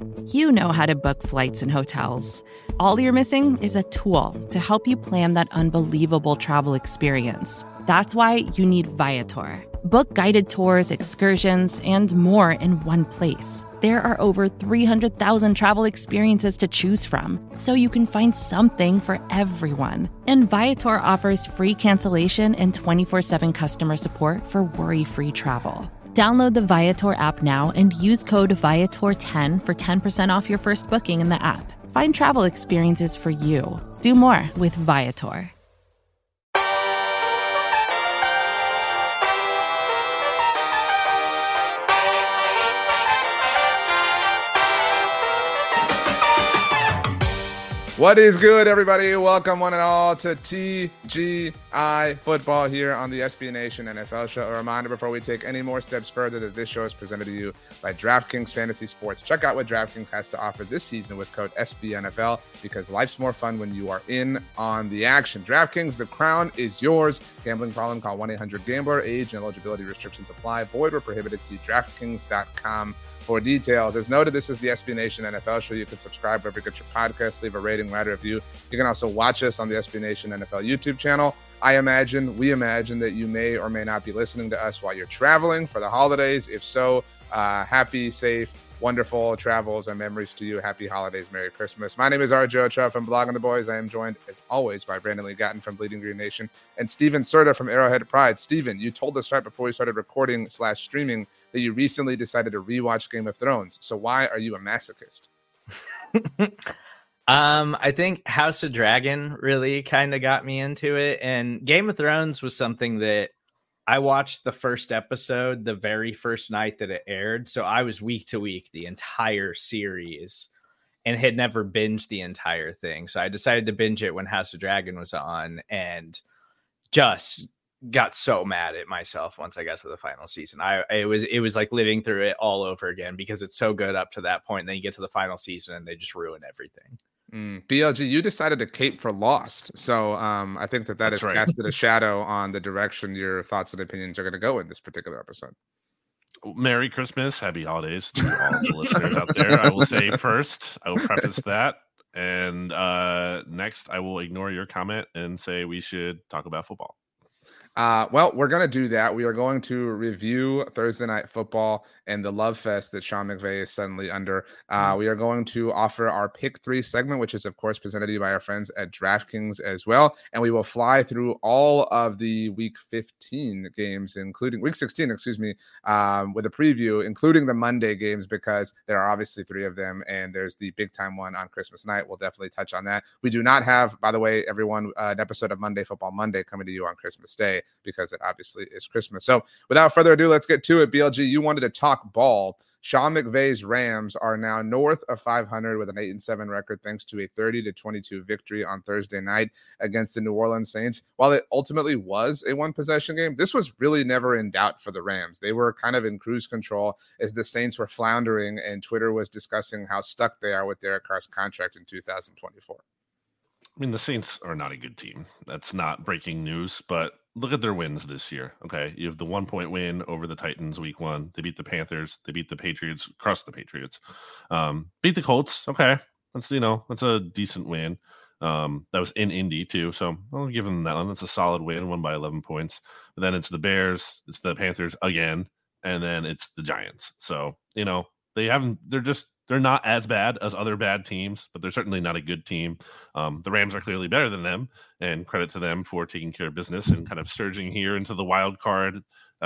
You know how to book flights and hotels. All you're missing is a tool to help you plan that unbelievable travel experience. That's why you need Viator. Book guided tours, excursions, and more in one place. There are over 300,000 travel experiences to choose from, so you can find something for everyone. And Viator offers free cancellation and 24/7 customer support for worry-free travel. Download the Viator app now and use code Viator10 for 10% off your first booking in the app. Find travel experiences for you. Do more with Viator. What is good, everybody? Welcome one and all to TGI Football here on the SB Nation NFL Show. A reminder before we take any more steps further that this show is presented to you by DraftKings Fantasy Sports. Check out what DraftKings has to offer this season with code SBNFL, because life's more fun when you are in on the action. DraftKings, the crown is yours. Gambling problem? Call 1-800-GAMBLER. Age and eligibility restrictions apply. Void or prohibited. See DraftKings.com for details. As noted, this is the SB Nation NFL Show. You can subscribe wherever you get your podcasts, leave a rating, write a review. You can also watch us on the SB Nation NFL YouTube channel. We imagine that you may or may not be listening to us while you're traveling for the holidays. If so, happy, safe, wonderful travels and memories to you. Happy holidays, Merry Christmas. My name is RJ Ochoa from Blogging the Boys. I am joined, as always, by Brandon Lee Gatton from Bleeding Green Nation and Steven Serta from Arrowhead Pride. Steven, you told us right before we started recording/streaming that you recently decided to rewatch Game of Thrones. So why are you a masochist? I think House of Dragon really kind of got me into it. And Game of Thrones was something that I watched the first episode the very first night that it aired. So I was week to week the entire series and had never binged the entire thing. So I decided to binge it when House of Dragon was on and just got so mad at myself once I got to the final season. It was like living through it all over again because it's so good up to that point. And then you get to the final season and they just ruin everything. BLG, you decided to cape for Lost. So I think that has casted a shadow on the direction your thoughts and opinions are going to go in this particular episode. Merry Christmas, happy holidays to all the listeners out there. I will say first, I will preface that. And next, I will ignore your comment and say we should talk about football. Well, we're going to do that. We are going to review Thursday Night Football and the love fest that Sean McVay is suddenly under. We are going to offer our Pick 3 segment, which is, of course, presented to you by our friends at DraftKings as well. And we will fly through all of the Week 15 games, including Week 16, with a preview, including the Monday games, because there are obviously 3 of them. And there's the big time one on Christmas night. We'll definitely touch on that. We do not have, by the way, everyone, an episode of Monday Football Monday coming to you on Christmas Day, because it obviously is Christmas. So without further ado, let's get to it. BLG, you wanted to talk ball. Sean McVay's Rams are now north of 500 with an 8-7 record, thanks to a 30-22 victory on Thursday night against the New Orleans Saints. While it ultimately was a one-possession game, this was really never in doubt for the Rams. They were kind of in cruise control as the Saints were floundering, and Twitter was discussing how stuck they are with Derek Carr's contract in 2024. I mean, the Saints are not a good team. That's not breaking news, but look at their wins this year. Okay. You have the 1-point win over the Titans week 1. They beat the Panthers. They beat the Patriots, crushed the Patriots, beat the Colts. Okay. That's a decent win. That was in Indy too. So I'll give them that one. That's a solid win, won by 11 points. But then it's the Bears, it's the Panthers again, and then it's the Giants. So, they're not as bad as other bad teams, but they're certainly not a good team. The Rams are clearly better than them, and credit to them for taking care of business and kind of surging here into the wild card.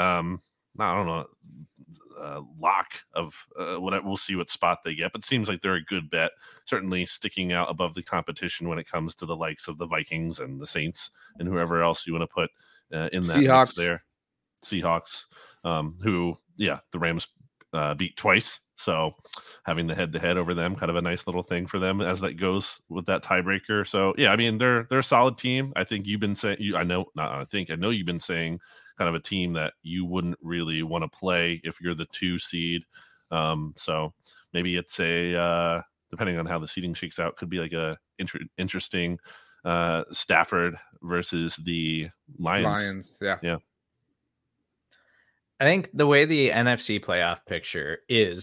Lock of we'll see what spot they get, but it seems like they're a good bet. Certainly sticking out above the competition when it comes to the likes of the Vikings and the Saints and whoever else you want to put in that mix there. Seahawks, the Rams beat twice. So having the head-to-head over them, kind of a nice little thing for them as that goes with that tiebreaker. So yeah, I mean they're a solid team. I think you've been saying I know you've been saying kind of a team that you wouldn't really want to play if you're the 2 seed. So maybe it's a depending on how the seeding shakes out, could be like a interesting Stafford versus the Lions. Yeah. I think the way the NFC playoff picture is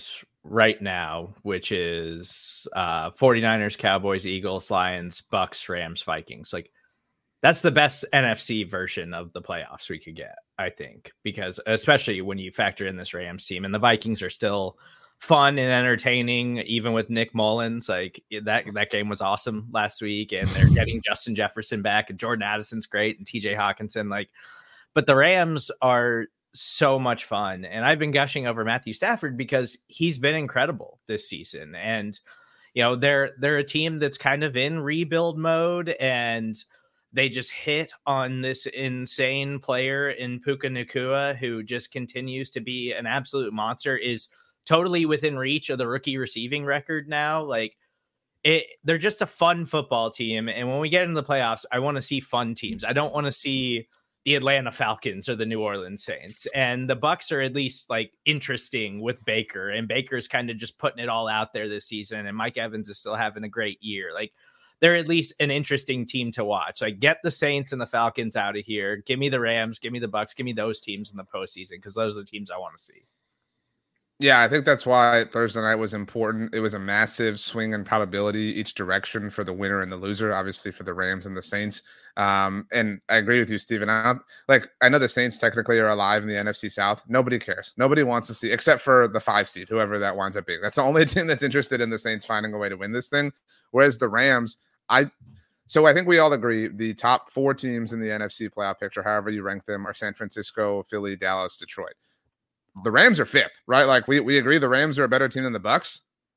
right now, which is 49ers, Cowboys, Eagles, Lions, Bucks, Rams, Vikings. Like, that's the best NFC version of the playoffs we could get, I think, because especially when you factor in this Rams team, and the Vikings are still fun and entertaining, even with Nick Mullins. Like, that game was awesome last week, and they're getting Justin Jefferson back, and Jordan Addison's great, and TJ Hawkinson. Like, but the Rams are so much fun, and I've been gushing over Matthew Stafford because he's been incredible this season. And they're a team that's kind of in rebuild mode, and they just hit on this insane player in Puka Nacua, who just continues to be an absolute monster, is totally within reach of the rookie receiving record now. Like, they're just a fun football team. And when we get into the playoffs, I want to see fun teams. I don't want to see the Atlanta Falcons or the New Orleans Saints. And the Bucks are at least like interesting with Baker, and Baker's kind of just putting it all out there this season. And Mike Evans is still having a great year. Like, they're at least an interesting team to watch. Like, get the Saints and the Falcons out of here. Give me the Rams, give me the Bucks, give me those teams in the postseason, because those are the teams I want to see. Yeah, I think that's why Thursday night was important. It was a massive swing in probability each direction for the winner and the loser, obviously for the Rams and the Saints. And I agree with you, Steven. I know the Saints technically are alive in the NFC South. Nobody cares. Nobody wants to see, except for the 5 seed, whoever that winds up being. That's the only team that's interested in the Saints finding a way to win this thing. Whereas the Rams, so I think we all agree the top 4 teams in the NFC playoff picture, however you rank them, are San Francisco, Philly, Dallas, Detroit. The Rams are 5th, right? Like, we agree the Rams are a better team than the Bucks.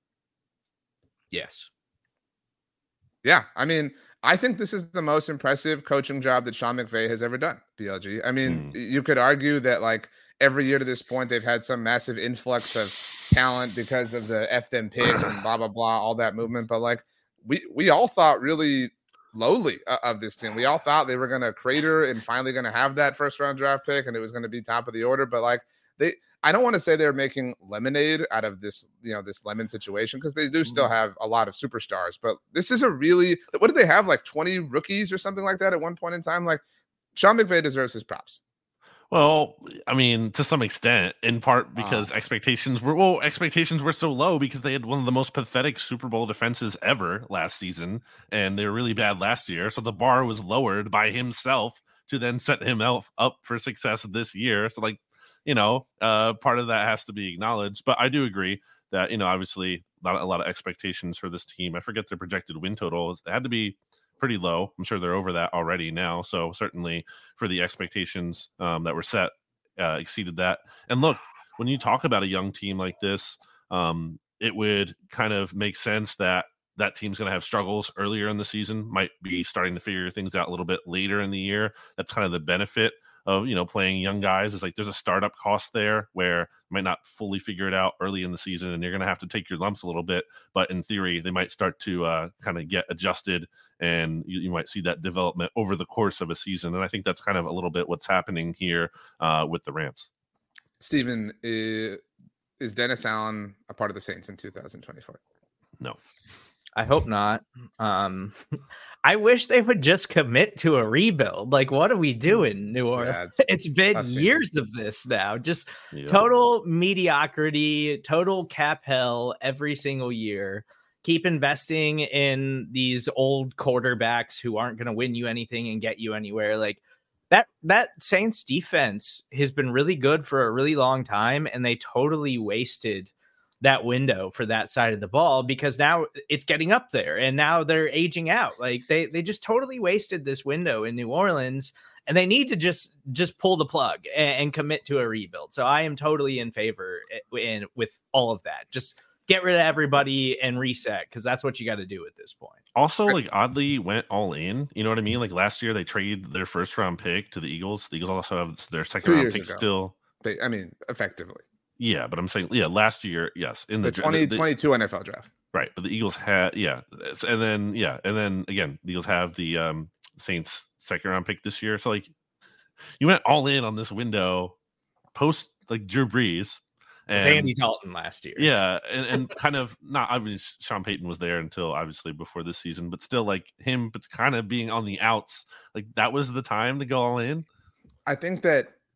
Yes. Yeah. I mean, I think this is the most impressive coaching job that Sean McVay has ever done, BLG. I mean, you could argue that like every year to this point, they've had some massive influx of talent because of the F them picks and blah, blah, blah, all that movement. But like, we all thought really lowly of this team. We all thought they were going to crater and finally going to have that first round draft pick, and it was going to be top of the order. But like, I don't want to say they're making lemonade out of this, this lemon situation, because they do still have a lot of superstars. But this is what did they have, like 20 rookies or something like that at one point in time? Like, Sean McVay deserves his props. Well, I mean, to some extent, in part because expectations were so low because they had one of the most pathetic Super Bowl defenses ever last season, and they were really bad last year. So the bar was lowered by himself to then set him up for success this year. So like, part of that has to be acknowledged. But I do agree that, obviously not a lot of expectations for this team. I forget their projected win total. It had to be pretty low. I'm sure they're over that already now. So certainly for the expectations that were set, exceeded that. And look, when you talk about a young team like this, it would kind of make sense that team's going to have struggles earlier in the season, might be starting to figure things out a little bit later in the year. That's kind of the benefit of, playing young guys. Is like there's a startup cost there where you might not fully figure it out early in the season, and you're going to have to take your lumps a little bit. But in theory, they might start to kind of get adjusted, and you might see that development over the course of a season. And I think that's kind of a little bit what's happening here with the Rams. Steven, is Dennis Allen a part of the Saints in 2024? No. I hope not. I wish they would just commit to a rebuild. Like, what are we doing, New Orleans? Yeah, it's been years of this now. Just total mediocrity, total cap hell every single year. Keep investing in these old quarterbacks who aren't going to win you anything and get you anywhere. Like, that Saints defense has been really good for a really long time, and they totally wasted that window for that side of the ball because now it's getting up there and now they're aging out. Like they just totally wasted this window in New Orleans, and they need to just pull the plug and commit to a rebuild. So I am totally in favor with all of that. Just get rid of everybody and reset, because that's what you got to do at this point. Also, like, oddly went all in. You know what I mean? Like last year they traded their first round pick to the Eagles. The Eagles also have their second round pick still. Effectively. Yeah, but I'm saying, last year, yes, in the 2022 NFL draft, right? But the Eagles had, and then again, the Eagles have the Saints second round pick this year. So like, you went all in on this window post like Drew Brees and Andy Dalton last year, and kind of not. I mean, Sean Payton was there until obviously before this season, but still like him, but kind of being on the outs. Like that was the time to go all in. I think that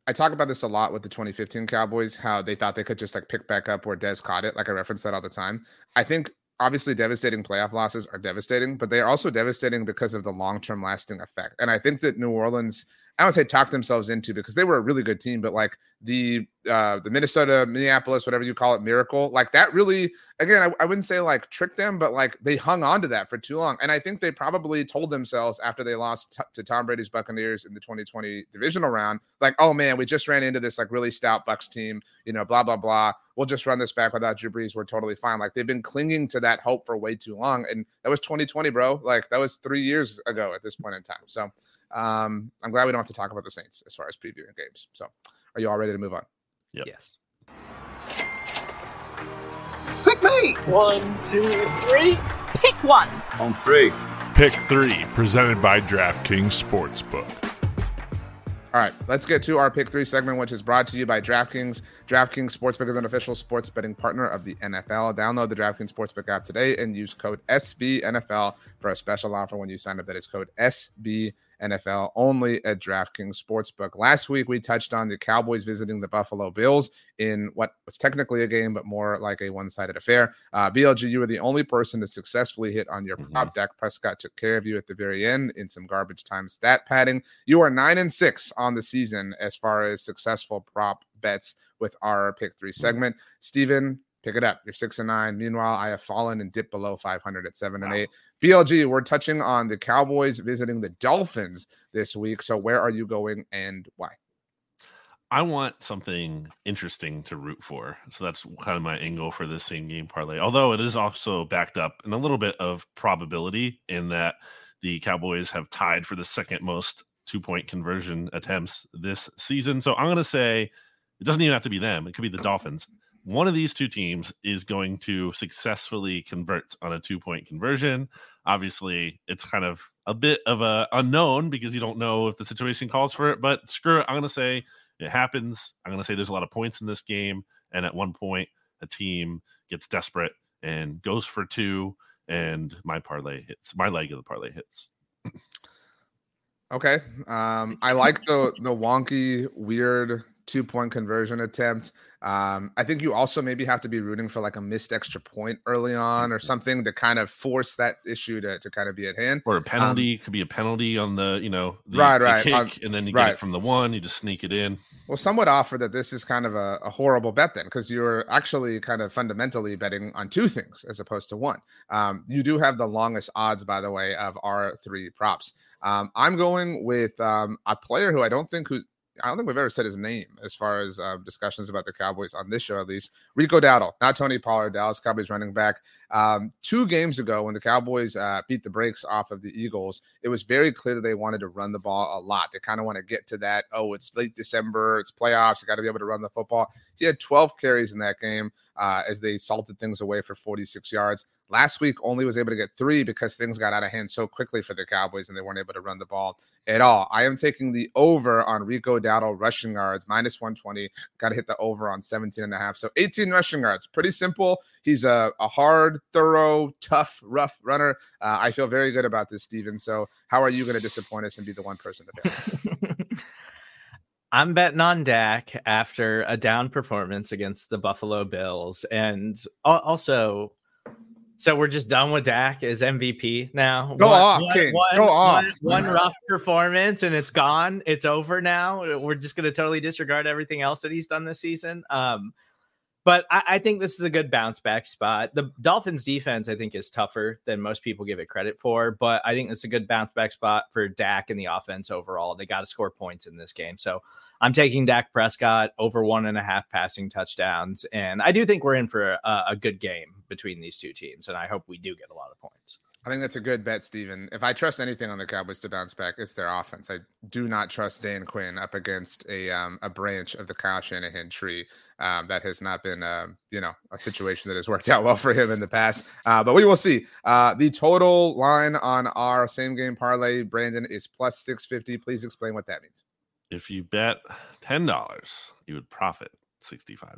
I talk about this a lot with the 2015 Cowboys, how they thought they could just like pick back up where Dez caught it. Like I reference that all the time. I think obviously devastating playoff losses are devastating, but they are also devastating because of the long-term lasting effect. And I think that New Orleans, I don't say talk themselves into, because they were a really good team, but like the Minnesota, Minneapolis, whatever you call it, miracle, like that really, again, I wouldn't say like tricked them, but like they hung on to that for too long. And I think they probably told themselves after they lost to Tom Brady's Buccaneers in the 2020 divisional round, like, oh man, we just ran into this like really stout Bucs team, you know, blah, blah, blah. We'll just run this back without Drew Brees. We're totally fine. Like they've been clinging to that hope for way too long. And that was 2020, bro. Like that was 3 years ago at this point in time. So I'm glad we don't have to talk about the Saints as far as previewing games. So are you all ready to move on? Yep. Yes. Pick me. 1, 2, 3. Pick one. On 3. Pick 3, presented by DraftKings Sportsbook. All right, let's get to our Pick 3 segment, which is brought to you by DraftKings. DraftKings Sportsbook is an official sports betting partner of the NFL. Download the DraftKings Sportsbook app today and use code SBNFL for a special offer when you sign up. That is code SBNFL only at DraftKings Sportsbook. Last week, we touched on the Cowboys visiting the Buffalo Bills in what was technically a game, but more like a one-sided affair. BLG, you were the only person to successfully hit on your prop. Dak Prescott took care of you at the very end in some garbage time stat padding. You are 9-6 on the season as far as successful prop bets with our Pick 3 segment. Steven, pick it up. You're 6-9. Meanwhile, I have fallen and dipped below 500 at 7-8. BLG, we're touching on the Cowboys visiting the Dolphins this week. So where are you going and why? I want something interesting to root for. So that's kind of my angle for this same game parlay. Although it is also backed up in a little bit of probability in that the Cowboys have tied for the second most 2-point conversion attempts this season. So I'm going to say it doesn't even have to be them. It could be the Dolphins. One of these two teams is going to successfully convert on a 2-point conversion. Obviously, it's kind of a bit of a unknown because you don't know if the situation calls for it, but screw it. I'm going to say it happens. I'm going to say there's a lot of points in this game. And at one point, a team gets desperate and goes for 2, and my parlay hits. My leg of the parlay hits. Okay. I like the wonky, weird 2-point conversion attempt. I think you also maybe have to be rooting for like a missed extra point early on or something to kind of force that issue to kind of be at hand. Or a penalty. Could be a penalty on the kick, and then you get it from the 1, you just sneak it in. Well, some would offer that this is kind of a horrible bet then, because you're actually kind of fundamentally betting on 2 things as opposed to 1. You do have the longest odds, by the way, of our 3 props. I'm going with a player who I don't think we've ever said his name as far as discussions about the Cowboys on this show, at least. Rico Dowdle, not Tony Pollard, Dallas Cowboys running back. 2 games ago, when the Cowboys beat the brakes off of the Eagles, it was very clear that they wanted to run the ball a lot. They kind of want to get to that, it's late December, it's playoffs, you got to be able to run the football. He had 12 carries in that game as they salted things away for 46 yards. Last week, only was able to get 3 because things got out of hand so quickly for the Cowboys and they weren't able to run the ball at all. I am taking the over on Rico Dowdle rushing yards, -120. Got to hit the over on 17.5. So 18 rushing yards. Pretty simple. He's a hard, thorough, tough, rough runner. I feel very good about this, Steven. So how are you going to disappoint us and be the one person to bet? I'm betting on Dak after a down performance against the Buffalo Bills. And also, so we're just done with Dak as MVP now. Go off, King. Go off. One rough performance and it's gone. It's over now. We're just going to totally disregard everything else that he's done this season. But I think this is a good bounce back spot. The Dolphins defense, I think, is tougher than most people give it credit for. But I think it's a good bounce back spot for Dak and the offense overall. They got to score points in this game. So I'm taking Dak Prescott over 1.5 passing touchdowns. And I do think we're in for a good game between these two teams. And I hope we do get a lot of points. I think that's a good bet, Steven. If I trust anything on the Cowboys to bounce back, it's their offense. I do not trust Dan Quinn up against a branch of the Kyle Shanahan tree. That has not been, a situation that has worked out well for him in the past. But we will see. The total line on our same game parlay, Brandon, is +650. Please explain what that means. If you bet $10, you would profit $65.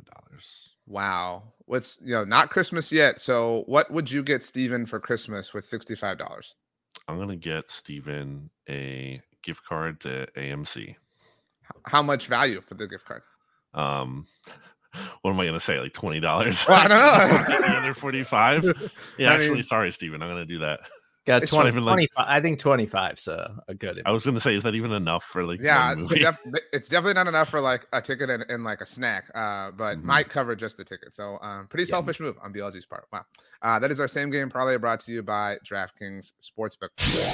Wow. What's, not Christmas yet. So what would you get Steven for Christmas with $65? I'm going to get Steven a gift card to AMC. How much value for the gift card? What am I going to say? Like $20? Well, I don't know. The other 45. Yeah, I actually, mean, sorry, Steven. I'm going to do that. Got It's 20, not even like- 25. I think 25. So a good. I was going to say, is that even enough for like Yeah, one it's, movie? it's definitely not enough for like a ticket and like a snack, but might cover just the ticket. So pretty selfish move on BLG's part. Wow. That is our same game parlay brought to you by DraftKings Sportsbook.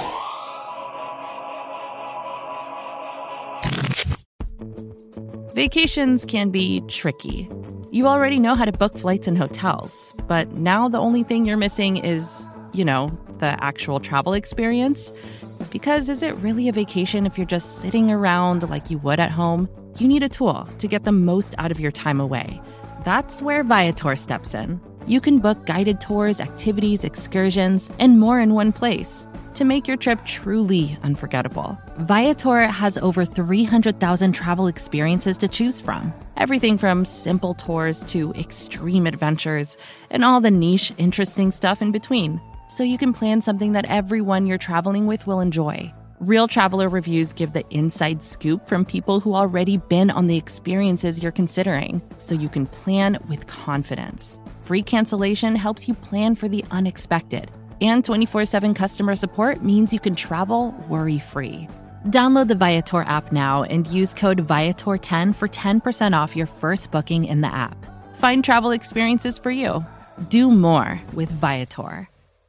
Vacations can be tricky. You already know how to book flights and hotels, but now the only thing you're missing is, the actual travel experience. Because is it really a vacation if you're just sitting around like you would at home? You need a tool to get the most out of your time away. That's where Viator steps in. You can book guided tours, activities, excursions, and more in one place to make your trip truly unforgettable. Viator has over 300,000 travel experiences to choose from. Everything from simple tours to extreme adventures and all the niche, interesting stuff in between. So you can plan something that everyone you're traveling with will enjoy. Real traveler reviews give the inside scoop from people who already been on the experiences you're considering, so you can plan with confidence. Free cancellation helps you plan for the unexpected. And 24/7 customer support means you can travel worry-free. Download the Viator app now and use code Viator10 for 10% off your first booking in the app. Find travel experiences for you. Do more with Viator.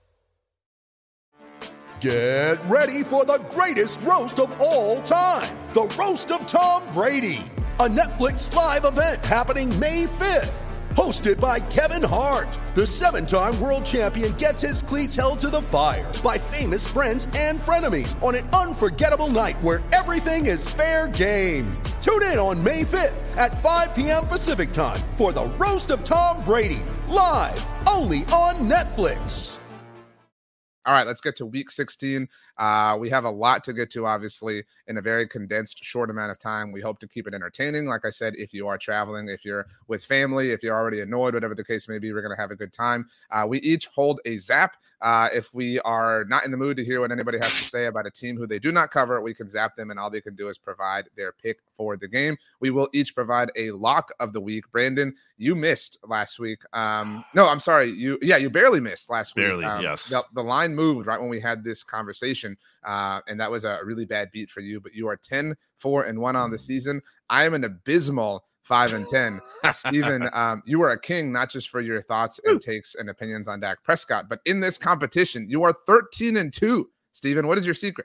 Get ready for the greatest roast of all time, the Roast of Tom Brady, a Netflix live event happening May 5th. Hosted by Kevin Hart, the 7-time world champion gets his cleats held to the fire by famous friends and frenemies on an unforgettable night where everything is fair game. Tune in on May 5th at 5 p.m. Pacific time for the Roast of Tom Brady, live only on Netflix. All right, let's get to week 16. We have a lot to get to, obviously, in a very condensed, short amount of time. We hope to keep it entertaining. Like I said, if you are traveling, if you're with family, if you're already annoyed, whatever the case may be, we're going to have a good time. We each hold a zap. If we are not in the mood to hear what anybody has to say about a team who they do not cover, we can zap them, and all they can do is provide their pick for the game. We will each provide a lock of the week. Brandon, you missed last week. No, I'm sorry. You barely missed last week. Barely, yes. The line moved right when we had this conversation, and that was a really bad beat for you. But you are 10-4-1 on the season. I am an abysmal 5-10. Steven, you are a king, not just for your thoughts and takes and opinions on Dak Prescott, but in this competition, you are 13-2. Steven, what is your secret?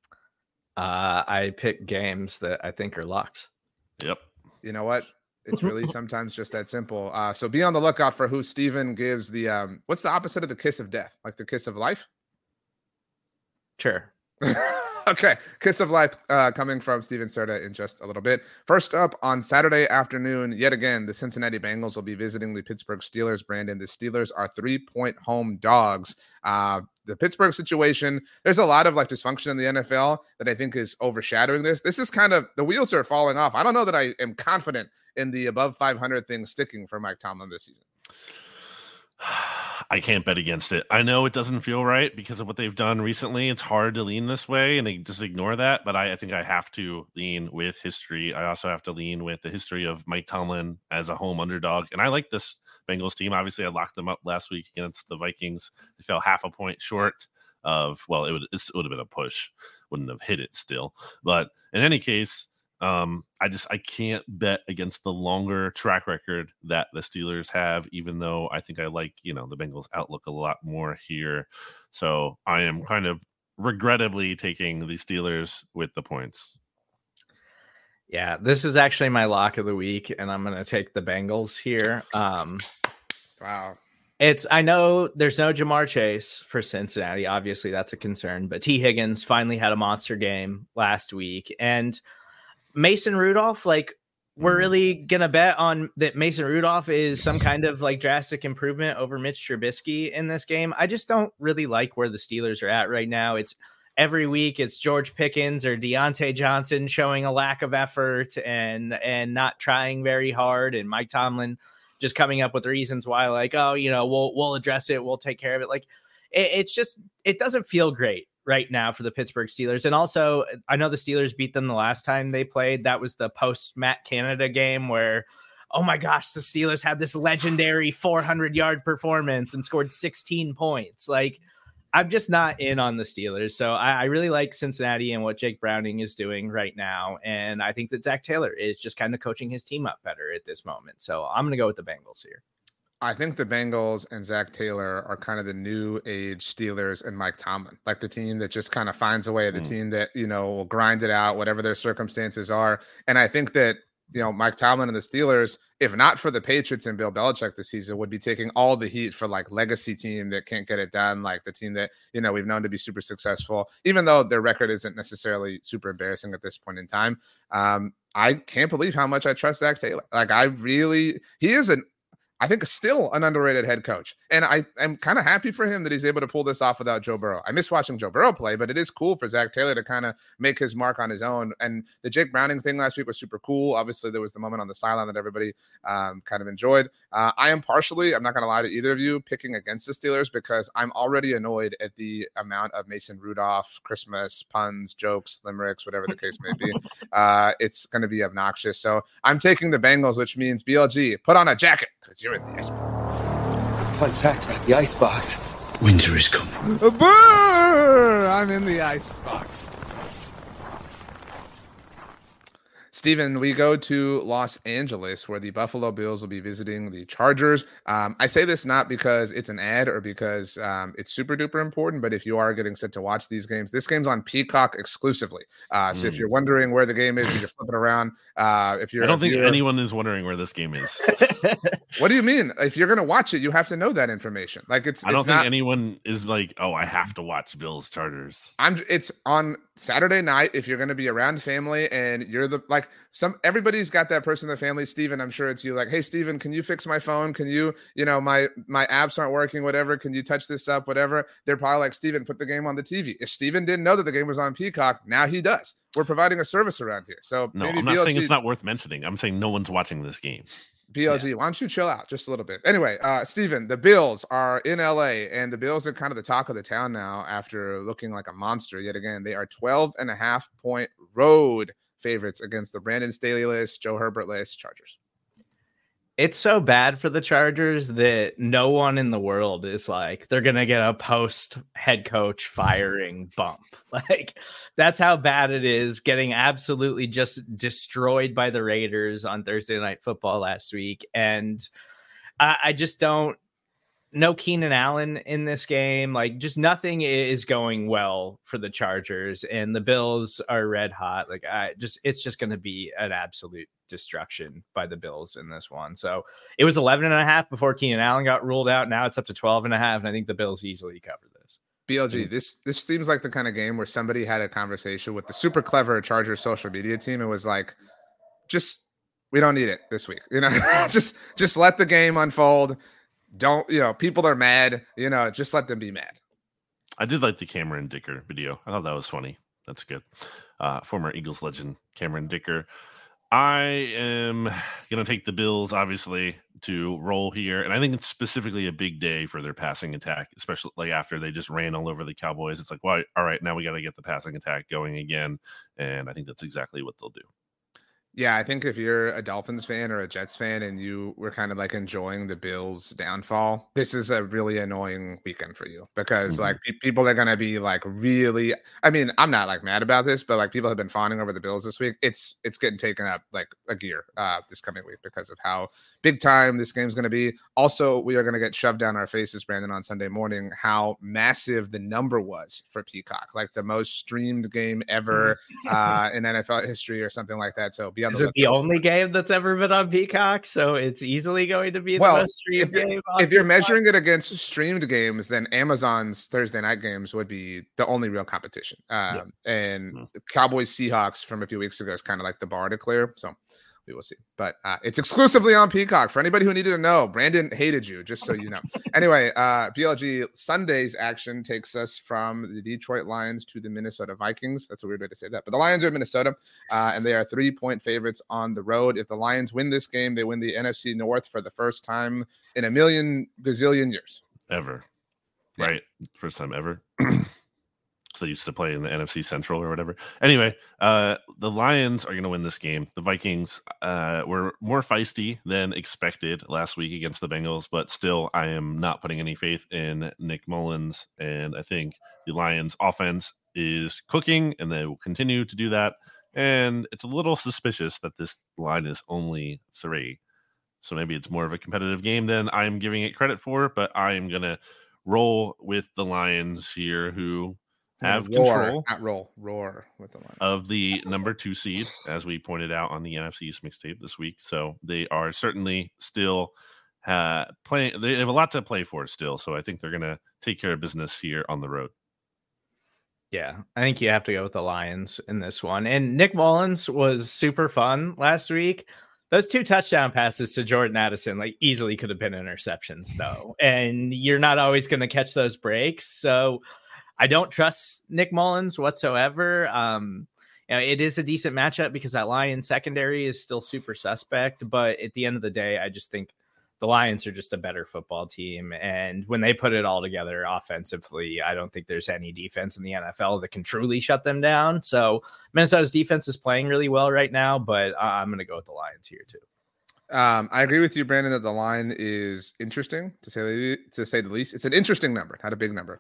I pick games that I think are locks. Yep. You know what? It's really sometimes just that simple. So be on the lookout for who Steven gives the what's the opposite of the kiss of death? Like the kiss of life? Sure. Okay, kiss of life coming from Steven Serta in just a little bit. First up on Saturday afternoon, yet again, the Cincinnati Bengals will be visiting the Pittsburgh Steelers. Brandon, the Steelers are 3-point home dogs. The Pittsburgh situation, there's a lot of like dysfunction in the NFL that I think is overshadowing this. This is kind of, the wheels are falling off. I don't know that I am confident in the above 500 thing sticking for Mike Tomlin this season. I can't bet against it. I know it doesn't feel right because of what they've done recently. It's hard to lean this way and they just ignore that. But I think I have to lean with history. I also have to lean with the history of Mike Tomlin as a home underdog. And I like this Bengals team. Obviously, I locked them up last week against the Vikings. They fell half a point short of, well, it would have been a push. Wouldn't have hit it still. But in any case, I can't bet against the longer track record that the Steelers have, even though I think I like, the Bengals outlook a lot more here. So I am kind of regrettably taking the Steelers with the points. Yeah, this is actually my lock of the week, and I'm going to take the Bengals here. Wow. I know there's no Jamar Chase for Cincinnati. Obviously, that's a concern, but T. Higgins finally had a monster game last week, and Mason Rudolph, we're really going to bet on that Mason Rudolph is some kind of drastic improvement over Mitch Trubisky in this game. I just don't really like where the Steelers are at right now. It's every week it's George Pickens or Deontay Johnson showing a lack of effort and not trying very hard. And Mike Tomlin just coming up with reasons why we'll address it. We'll take care of it. It's just, it doesn't feel great right now for the Pittsburgh Steelers. And also, I know the Steelers beat them the last time they played. That was the post-Matt Canada game where, oh my gosh, the Steelers had this legendary 400-yard performance and scored 16 points. Like, I'm just not in on the Steelers. So I really like Cincinnati and what Jake Browning is doing right now. And I think that Zach Taylor is just kind of coaching his team up better at this moment. So I'm going to go with the Bengals here. I think the Bengals and Zach Taylor are kind of the new age Steelers and Mike Tomlin, like the team that just kind of finds a way, the team that, will grind it out, whatever their circumstances are. And I think that, Mike Tomlin and the Steelers, if not for the Patriots and Bill Belichick this season, would be taking all the heat for like legacy team that can't get it done, like the team that, we've known to be super successful, even though their record isn't necessarily super embarrassing at this point in time. I can't believe how much I trust Zach Taylor. Like he is I think still an underrated head coach. And I'm kind of happy for him that he's able to pull this off without Joe Burrow. I miss watching Joe Burrow play, but it is cool for Zach Taylor to kind of make his mark on his own. And the Jake Browning thing last week was super cool. Obviously, there was the moment on the sideline that everybody kind of enjoyed. I am partially, I'm not going to lie to either of you, picking against the Steelers because I'm already annoyed at the amount of Mason Rudolph, Christmas, puns, jokes, limericks, whatever the case may be. It's going to be obnoxious. So I'm taking the Bengals, which means BLG, put on a jacket because you're in the icebox. Fun fact about the icebox. Winter is coming. I'm in the icebox. Steven, we go to Los Angeles where the Buffalo Bills will be visiting the Chargers. I say this not because it's an ad or because it's super duper important, but if you are getting set to watch these games, this game's on Peacock exclusively. So if you're wondering where the game is, you can flip it around. I don't think anyone is wondering where this game is. What do you mean? If you're going to watch it, you have to know that information. Like I don't think anyone is like, oh, I have to watch Bills Chargers. It's on Saturday night. If you're going to be around family and you're everybody's got that person in the family. Steven, I'm sure it's you. Like, hey, Steven, can you fix my phone? Can you, my apps aren't working, whatever. Can you touch this up, whatever? They're probably like, Steven, put the game on the TV. If Steven didn't know that the game was on Peacock, now he does. We're providing a service around here. So no, I'm not saying it's not worth mentioning. I'm saying no one's watching this game. BLG, why don't you chill out just a little bit? Anyway, Steven, the Bills are in LA, and the Bills are kind of the talk of the town now after looking like a monster yet again. They are 12.5-point road favorites against the Brandon Staley-less, Joe Herbert-less Chargers. It's so bad for the Chargers that no one in the world is like, they're going to get a post head coach firing bump. Like, that's how bad it is, getting absolutely just destroyed by the Raiders on Thursday Night Football last week. And I just don't know Keenan Allen in this game. Like, just nothing is going well for the Chargers, and the Bills are red hot. Like, it's just going to be an absolute destruction by the Bills in this one. So it was 11.5 before Keenan Allen got ruled out. Now it's up to 12.5, and I think the Bills easily cover this. BLG, this seems like the kind of game where somebody had a conversation with the super clever Chargers social media team and was like, we don't need it this week. Just let the game unfold. Don't, people are mad, just let them be mad. I did like the Cameron Dicker video. I thought that was funny. That's good. Former Eagles legend Cameron Dicker. I am going to take the Bills, obviously, to roll here. And I think it's specifically a big day for their passing attack, especially like after they just ran all over the Cowboys. It's like, well, all right, now we got to get the passing attack going again. And I think that's exactly what they'll do. Yeah, I think if you're a Dolphins fan or a Jets fan and you were kind of like enjoying the Bills' downfall, this is a really annoying weekend for you because like people are going to be like really, I mean, I'm not like mad about this, but like people have been fawning over the Bills this week. It's getting taken up like a gear this coming week because of how big time this game's going to be. Also, we are going to get shoved down our faces, Brandon, on Sunday morning, how massive the number was for Peacock, like the most streamed game ever in NFL history or something like that. So be Is it the only game that's ever been on Peacock? So it's easily going to be the most streamed game. If you're measuring it against streamed games, then Amazon's Thursday night games would be the only real competition. And Cowboys Seahawks from a few weeks ago is kind of like the bar to clear. So we will see. But it's exclusively on Peacock. For anybody who needed to know, Brandon hated you, just so you know. Anyway, PLG, Sunday's action takes us from the Detroit Lions to the Minnesota Vikings. That's a weird way to say that. But the Lions are in Minnesota, and they are 3-point favorites on the road. If the Lions win this game, they win the NFC North for the first time in a million gazillion years. Ever. Yeah. Right? First time ever. because they used to play in the NFC Central or whatever. Anyway, the Lions are going to win this game. The Vikings were more feisty than expected last week against the Bengals, but still, I am not putting any faith in Nick Mullins, and I think the Lions offense is cooking, and they will continue to do that. And it's a little suspicious that this line is only 3. So maybe it's more of a competitive game than I'm giving it credit for, but I am going to roll with the Lions here, who have control roar with the Lions of the number 2 seed, as we pointed out on the NFC East mixtape this week. So they are certainly still playing. They have a lot to play for still. So I think they're going to take care of business here on the road. Yeah, I think you have to go with the Lions in this one. And Nick Mullins was super fun last week. Those 2 touchdown passes to Jordan Addison easily could have been interceptions, though. And you're not always going to catch those breaks. So I don't trust Nick Mullins whatsoever. It is a decent matchup because that Lions secondary is still super suspect. But at the end of the day, I just think the Lions are just a better football team. And when they put it all together offensively, I don't think there's any defense in the NFL that can truly shut them down. So Minnesota's defense is playing really well right now, but I'm going to go with the Lions here too. I agree with you, Brandon, that the line is interesting to say the least. It's an interesting number, not a big number.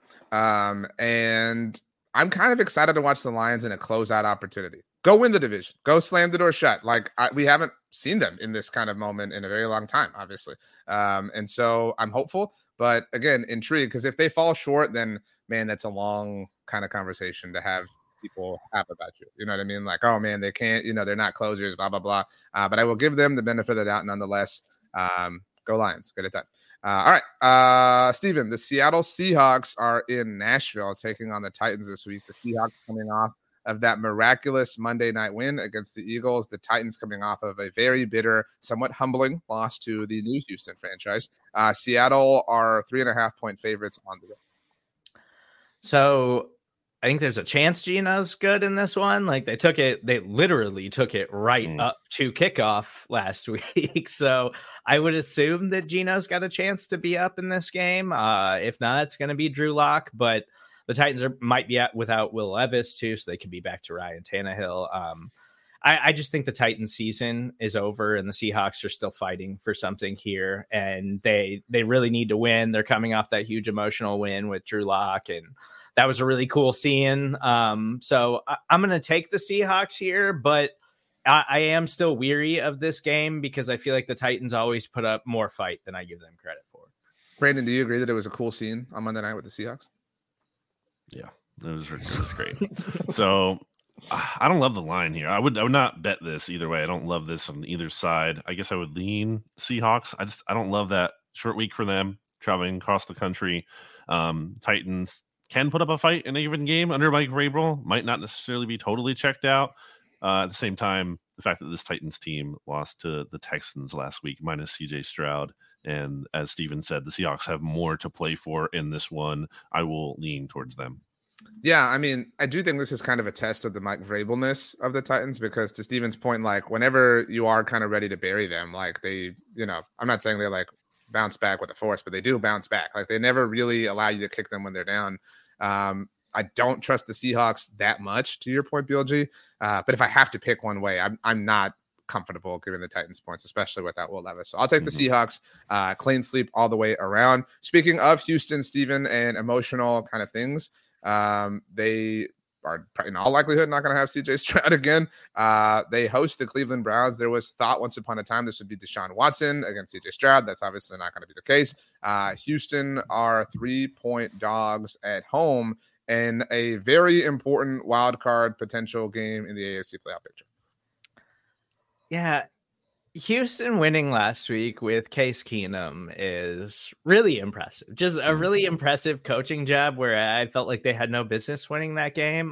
And I'm kind of excited to watch the Lions in a closeout opportunity. Go win the division. Go slam the door shut. We haven't seen them in this kind of moment in a very long time, obviously. And so I'm hopeful, but again, intrigued, because if they fall short, then man, that's a long kind of conversation to have people have about you. You know what I mean? Like, oh man, they can't, they're not closers, blah, blah, blah. But I will give them the benefit of the doubt nonetheless. Go Lions. Good at that. All right. Steven, the Seattle Seahawks are in Nashville taking on the Titans this week. The Seahawks coming off of that miraculous Monday night win against the Eagles. The Titans coming off of a very bitter, somewhat humbling loss to the new Houston franchise. Seattle are 3.5-point favorites on the day. So I think there's a chance Geno's good in this one. They literally took it right up to kickoff last week. So I would assume that Geno's got a chance to be up in this game. If not, it's going to be Drew Lock, but the Titans might be without Will Levis too, so they could be back to Ryan Tannehill. I just think the Titans season is over and the Seahawks are still fighting for something here, and they really need to win. They're coming off that huge emotional win with Drew Lock, and that was a really cool scene. So I'm going to take the Seahawks here, but I am still weary of this game because I feel like the Titans always put up more fight than I give them credit for. Brandon, do you agree that it was a cool scene on Monday night with the Seahawks? Yeah, it was great. So I don't love the line here. I would not bet this either way. I don't love this on either side. I guess I would lean Seahawks. I don't love that short week for them traveling across the country. Titans can put up a fight in a given game under Mike Vrabel. Might not necessarily be totally checked out. At the same time, the fact that this Titans team lost to the Texans last week minus CJ Stroud, and as Steven said, the Seahawks have more to play for in this one. I will lean towards them. Yeah, I mean, I do think this is kind of a test of the Mike Vrabelness of the Titans, because to Steven's point, whenever you are kind of ready to bury them, they, I'm not saying they bounce back with a force, but they do bounce back. They never really allow you to kick them when they're down. I don't trust the Seahawks that much, to your point, BLG. But if I have to pick one way, I'm not comfortable giving the Titans points, especially without Will Levis. So I'll take the Seahawks, clean sweep all the way around. Speaking of Houston, Steven, and emotional kind of things, they are in all likelihood not going to have CJ Stroud again. They host the Cleveland Browns. There was thought once upon a time this would be Deshaun Watson against CJ Stroud. That's obviously not going to be the case. Houston are 3-point dogs at home in a very important wild card potential game in the AFC playoff picture. Yeah, Houston winning last week with Case Keenum is really impressive. Just a really impressive coaching job where I felt like they had no business winning that game.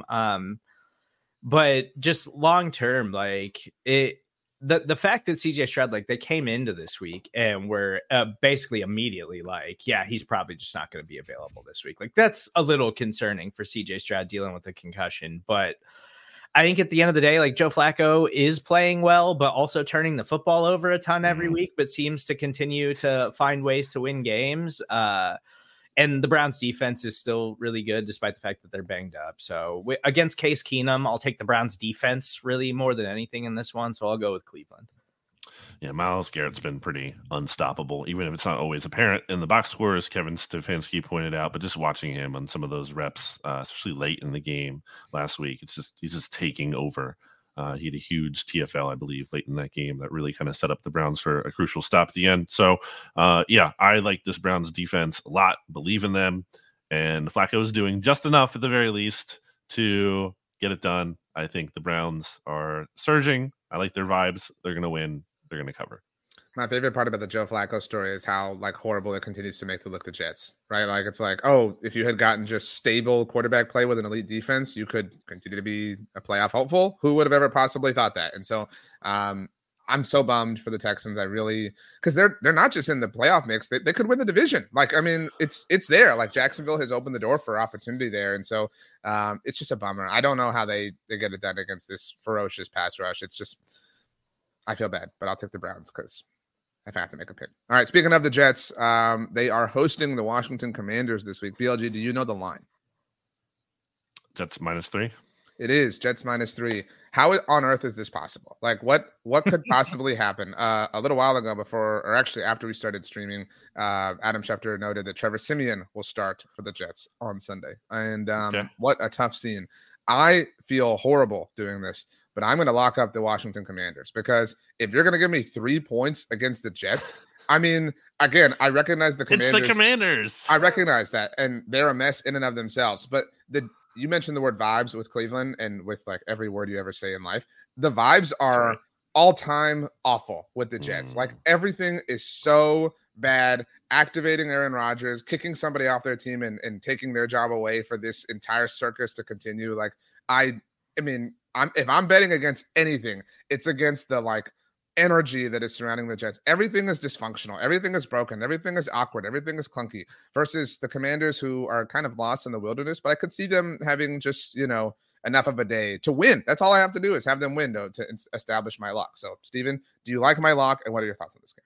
But just long term, the fact that CJ Stroud, they came into this week and were basically immediately yeah, he's probably just not going to be available this week. That's a little concerning for CJ Stroud dealing with a concussion. But I think at the end of the day, Joe Flacco is playing well, but also turning the football over a ton every week, but seems to continue to find ways to win games. And the Browns defense is still really good, despite the fact that they're banged up. So against Case Keenum, I'll take the Browns defense really more than anything in this one. So I'll go with Cleveland. Yeah, Myles Garrett's been pretty unstoppable, even if it's not always apparent in the box score, as Kevin Stefanski pointed out. But just watching him on some of those reps, especially late in the game last week, he's just taking over. He had a huge TFL, I believe, late in that game that really kind of set up the Browns for a crucial stop at the end. So, I like this Browns defense a lot, believe in them. And Flacco is doing just enough at the very least to get it done. I think the Browns are surging. I like their vibes. They're going to win. They're going to cover. My favorite part about the Joe Flacco story is how like horrible it continues to make to look the Jets, right? Like it's like, oh, if you had gotten just stable quarterback play with an elite defense, you could continue to be a playoff hopeful. Who would have ever possibly thought that? And so I'm so bummed for the Texans. I really, because they're not just in the playoff mix, they could win the division. Like, I mean, it's there. Like Jacksonville has opened the door for opportunity there. And so it's just a bummer. I don't know how they get it done against this ferocious pass rush. It's just, I feel bad, but I'll take the Browns because if I have to make a pick. All right, speaking of the Jets, they are hosting the Washington Commanders this week. BLG, do you know the line? Jets -3? It is Jets -3. How on earth is this possible? Like, what could possibly happen? A little while ago after we started streaming, Adam Schefter noted that Trevor Siemian will start for the Jets on Sunday. And What a tough scene. I feel horrible doing this, but I'm going to lock up the Washington Commanders because if you're going to give me 3 points against the Jets, I mean, again, I recognize the Commanders. It's the Commanders. I recognize that, and they're a mess in and of themselves. But you mentioned the word vibes with Cleveland, and with like every word you ever say in life, the vibes are all-time awful with the Jets. Like everything is so bad. Activating Aaron Rodgers, kicking somebody off their team, and taking their job away for this entire circus to continue. Like I mean. If I'm betting against anything, it's against the like energy that is surrounding the Jets. Everything is dysfunctional. Everything is broken. Everything is awkward. Everything is clunky versus the Commanders, who are kind of lost in the wilderness. But I could see them having just, enough of a day to win. That's all I have to do is have them win to establish my lock. So, Steven, do you like my lock? And what are your thoughts on this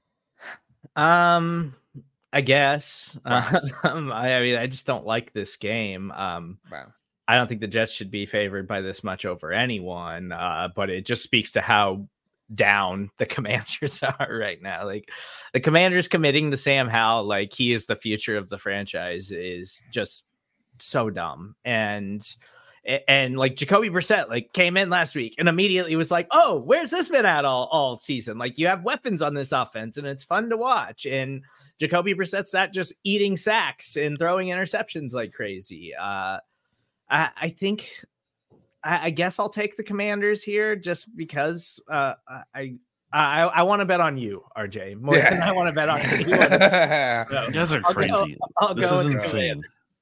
game? I guess. Wow. I mean, I just don't like this game. Wow. I don't think the Jets should be favored by this much over anyone, but it just speaks to how down the Commanders are right now. Like the Commanders committing to Sam Howell, like he is the future of the franchise, is just so dumb. And like Jacoby Brissett like came in last week and immediately was like, oh, where's this been at all season? Like you have weapons on this offense and it's fun to watch. And Jacoby Brissett's not just eating sacks and throwing interceptions like crazy. I think I guess I'll take the Commanders here just because I want to bet on you, RJ, more than I want to bet on you. You guys are crazy. This is insane.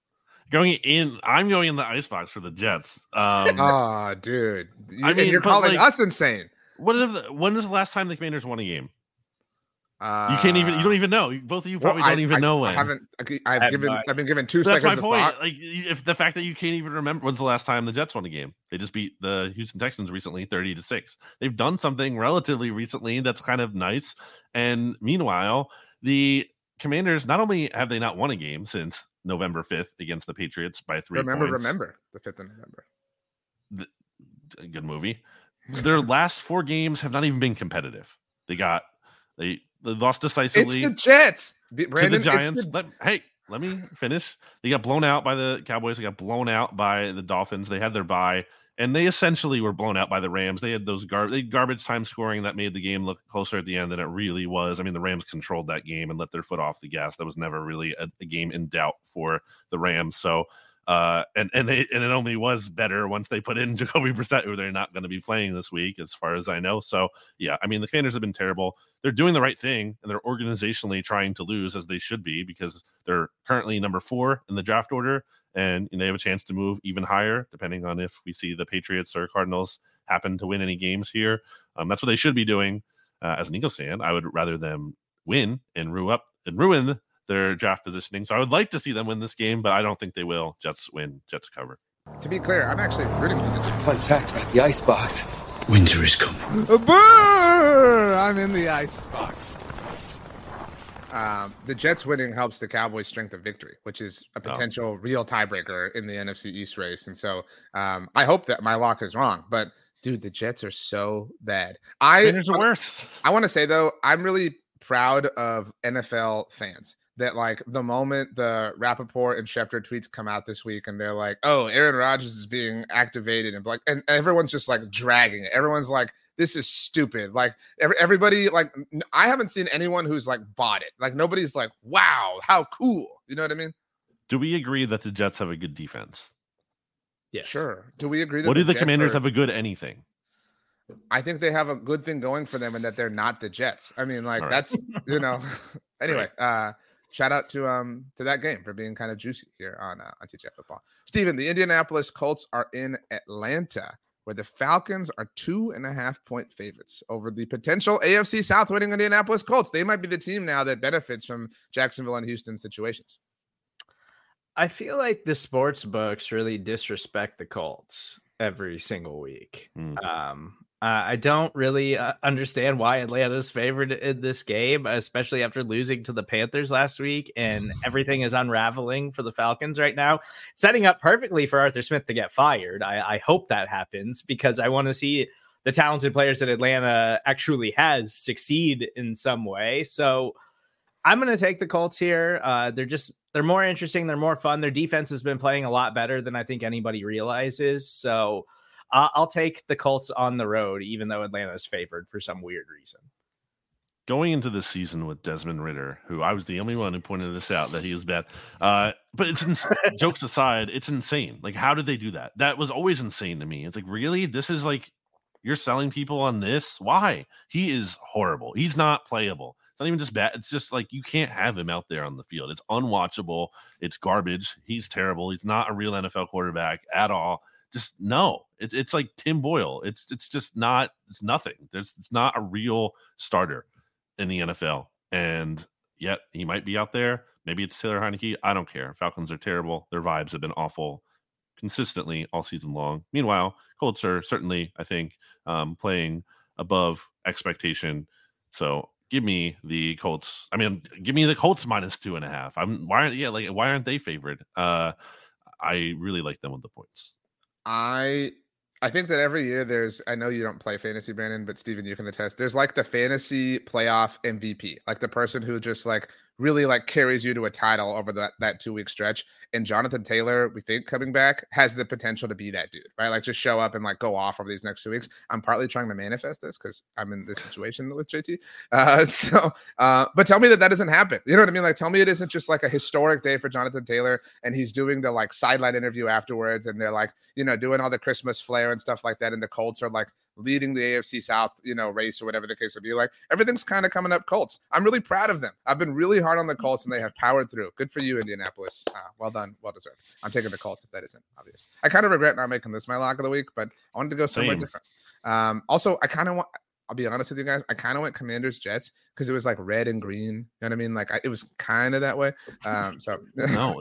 I'm going in the icebox for the Jets. Dude. You're calling us insane. When was the last time the Commanders won a game? You don't even know. Both of you probably don't even know when. I've been given 2 seconds. That's my point. Like, if the fact that you can't even remember when's the last time the Jets won a game. They just beat the Houston Texans recently, 30-6. They've done something relatively recently that's kind of nice. And meanwhile, the Commanders, not only have they not won a game since November 5th against the Patriots by 3 points. Remember the 5th of November. Good movie. Their last 4 games have not even been competitive. They lost decisively. It's the Jets, Brandon, to the Giants. Let me finish. They got blown out by the Cowboys. They got blown out by the Dolphins. They had their bye, and they essentially were blown out by the Rams. They had those garbage time scoring that made the game look closer at the end than it really was. I mean, the Rams controlled that game and let their foot off the gas. That was never really a game in doubt for the Rams. So, and it only was better once they put in Jacoby Brissett, who they're not going to be playing this week, as far as I know. So, yeah, I mean, the Commanders have been terrible. They're doing the right thing, and they're organizationally trying to lose, as they should be, because they're currently number 4 in the draft order, and they have a chance to move even higher, depending on if we see the Patriots or Cardinals happen to win any games here. That's what they should be doing. As an Eagles fan, I would rather them win and ruin their draft positioning. So I would like to see them win this game, but I don't think they will. Jets win, Jets cover. To be clear, I'm actually rooting for the Jets. Fun fact about the icebox: winter is coming. I'm in the icebox. the Jets winning helps the Cowboys' strength of victory, which is a potential real tiebreaker in the NFC East race. And so I hope that my lock is wrong, but dude, the Jets are so bad. Winners are worse. I want to say though, I'm really proud of NFL fans that like the moment the Rappaport and Schefter tweets come out this week and they're like, oh, Aaron Rodgers is being activated and like, and everyone's just like dragging it. Everyone's like, this is stupid. Like everybody, like I haven't seen anyone who's like bought it. Like nobody's like, wow, how cool. You know what I mean? Do we agree that the Jets have a good defense? Yes. Sure. Do we agree that what do the Commanders have a good anything? I think they have a good thing going for them and that they're not the Jets. I mean, like that's, you know, anyway, shout out to that game for being kind of juicy here on TGI Football. Steven, the Indianapolis Colts are in Atlanta, where the Falcons are 2.5-point favorites over the potential AFC South winning Indianapolis Colts. They might be the team now that benefits from Jacksonville and Houston situations. I feel like the sports books really disrespect the Colts every single week. I don't really understand why Atlanta's favored in this game, especially after losing to the Panthers last week, and everything is unraveling for the Falcons right now, setting up perfectly for Arthur Smith to get fired. I hope that happens because I want to see the talented players that Atlanta actually has succeed in some way. So I'm going to take the Colts here. They're more interesting. They're more fun. Their defense has been playing a lot better than I think anybody realizes. So I'll take the Colts on the road, even though Atlanta is favored for some weird reason. Going into the season with Desmond Ridder, who I was the only one who pointed this out that he was bad. But it's jokes aside, it's insane. Like, how did they do that? That was always insane to me. It's like, really? This is like, you're selling people on this? Why? He is horrible. He's not playable. It's not even just bad. It's just like you can't have him out there on the field. It's unwatchable. It's garbage. He's terrible. He's not a real NFL quarterback at all. Just no. It's like Tim Boyle. It's just not. It's nothing. It's not a real starter in the NFL. And yet he might be out there. Maybe it's Taylor Heineke. I don't care. Falcons are terrible. Their vibes have been awful consistently all season long. Meanwhile, Colts are certainly, I think, playing above expectation. So give me the Colts. I mean, give me the Colts minus 2.5. Why aren't they favored? I really like them with the points. I think that every year I know you don't play fantasy, Brandon, but Steven, you can attest. There's like the fantasy playoff MVP, like the person who just like really like carries you to a title over that 2-week stretch. And Jonathan Taylor, we think coming back, has the potential to be that dude, right? Like just show up and like go off over these next 2 weeks. I'm partly trying to manifest this because I'm in this situation with JT. But tell me that doesn't happen. You know what I mean? Like tell me it isn't just like a historic day for Jonathan Taylor and he's doing the like sideline interview afterwards and they're like, you know, doing all the Christmas flair and stuff like that. And the Colts are like leading the AFC South, you know, race or whatever the case would be. Like everything's kind of coming up Colts. I'm really proud of them. I've been really hard on the Colts and they have powered through. Good for you, Indianapolis. Well done. Well deserved. I'm taking the Colts if that isn't obvious. I kind of regret not making this my lock of the week, but I wanted to go somewhere different. Also, I'll be honest with you guys. I kind of went Commanders Jets because it was like red and green. You know what I mean? Like it was kind of that way. So no,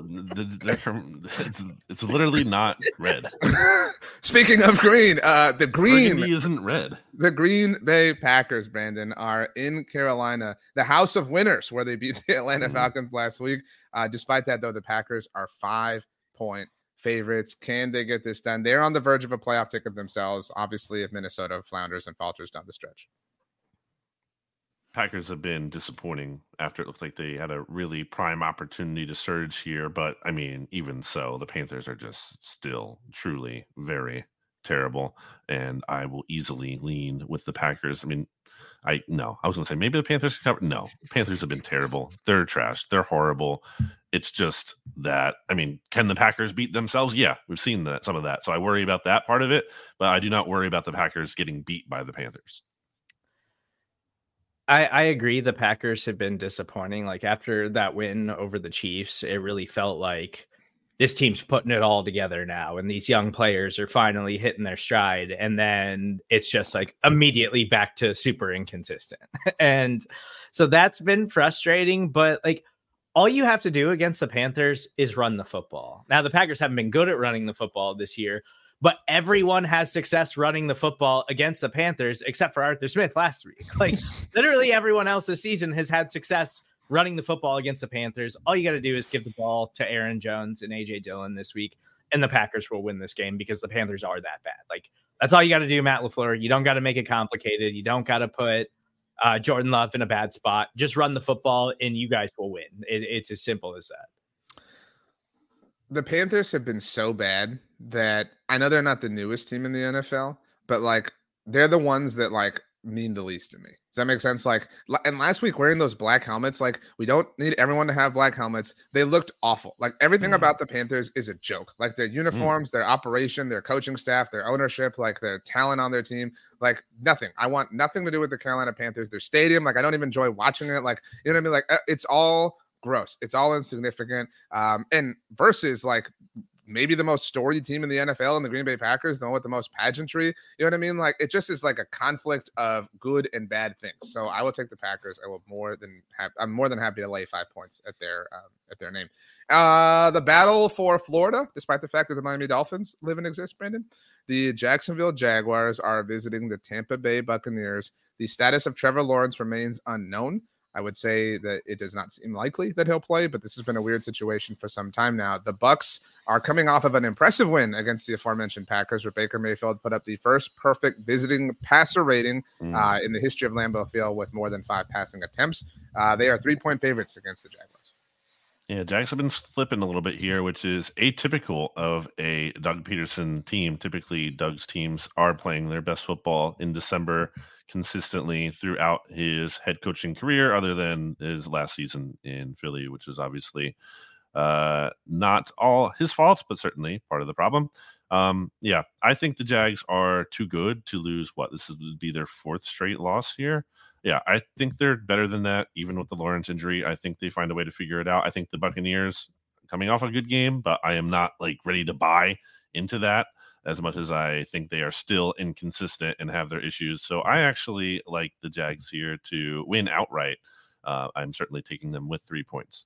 it's literally not red. Speaking of green, the green Burgundy isn't red. The Green Bay Packers, Brandon, are in Carolina, the house of winners, where they beat the Atlanta Falcons last week. Despite that, though, the Packers are 5-point favorites. Can they get this done? They're on the verge of a playoff ticket themselves, obviously, if Minnesota flounders and falters down the stretch. Packers have been disappointing after it looks like they had a really prime opportunity to surge here. But, I mean, even so, the Panthers are just still truly very terrible. And I will easily lean with the Packers. I mean, I was going to say maybe the Panthers can cover. No, Panthers have been terrible. They're trash. They're horrible. It's just that, I mean, can the Packers beat themselves? Yeah, we've seen some of that. So I worry about that part of it, but I do not worry about the Packers getting beat by the Panthers. I agree. The Packers have been disappointing. Like after that win over the Chiefs, it really felt like this team's putting it all together now. And these young players are finally hitting their stride. And then it's just like immediately back to super inconsistent. And so that's been frustrating, but like all you have to do against the Panthers is run the football. Now the Packers haven't been good at running the football this year, but everyone has success running the football against the Panthers, except for Arthur Smith last week. Like literally everyone else this season has had success running the football against the Panthers. All you got to do is give the ball to Aaron Jones and A.J. Dillon this week, and the Packers will win this game because the Panthers are that bad. Like, that's all you got to do, Matt LaFleur. You don't got to make it complicated. You don't got to put Jordan Love in a bad spot. Just run the football, and you guys will win. It's as simple as that. The Panthers have been so bad that I know they're not the newest team in the NFL, but like they're the ones that like mean the least to me. Does that make sense? Like, and last week wearing those black helmets, like we don't need everyone to have black helmets. They looked awful. Like everything about the Panthers is a joke. Like their uniforms, their operation, their coaching staff, their ownership, like their talent on their team, like nothing. I want nothing to do with the Carolina Panthers. Their stadium, like I don't even enjoy watching it. Like, you know what I mean? Like it's all gross. It's all insignificant. And versus like maybe the most storied team in the NFL and the Green Bay Packers, the one with the most pageantry. You know what I mean? Like it just is like a conflict of good and bad things. So I will take the Packers. I'm more than happy to lay 5 points at their name. The battle for Florida, despite the fact that the Miami Dolphins live and exist, Brandon, the Jacksonville Jaguars are visiting the Tampa Bay Buccaneers. The status of Trevor Lawrence remains unknown. I would say that it does not seem likely that he'll play, but this has been a weird situation for some time now. The Bucs are coming off of an impressive win against the aforementioned Packers, where Baker Mayfield put up the first perfect visiting passer rating in the history of Lambeau Field with more than 5 passing attempts. They are 3-point favorites against the Jaguars. Yeah, Jags have been slipping a little bit here, which is atypical of a Doug Peterson team. Typically, Doug's teams are playing their best football in December consistently throughout his head coaching career, other than his last season in Philly, which is obviously not all his fault, but certainly part of the problem. Yeah, I think the Jags are too good to lose. This would be their 4th straight loss here. Yeah, I think they're better than that, even with the Lawrence injury. I think they find a way to figure it out. I think the Buccaneers coming off a good game, but I am not like ready to buy into that as much as I think they are still inconsistent and have their issues. So I actually like the Jags here to win outright. I'm certainly taking them with 3 points.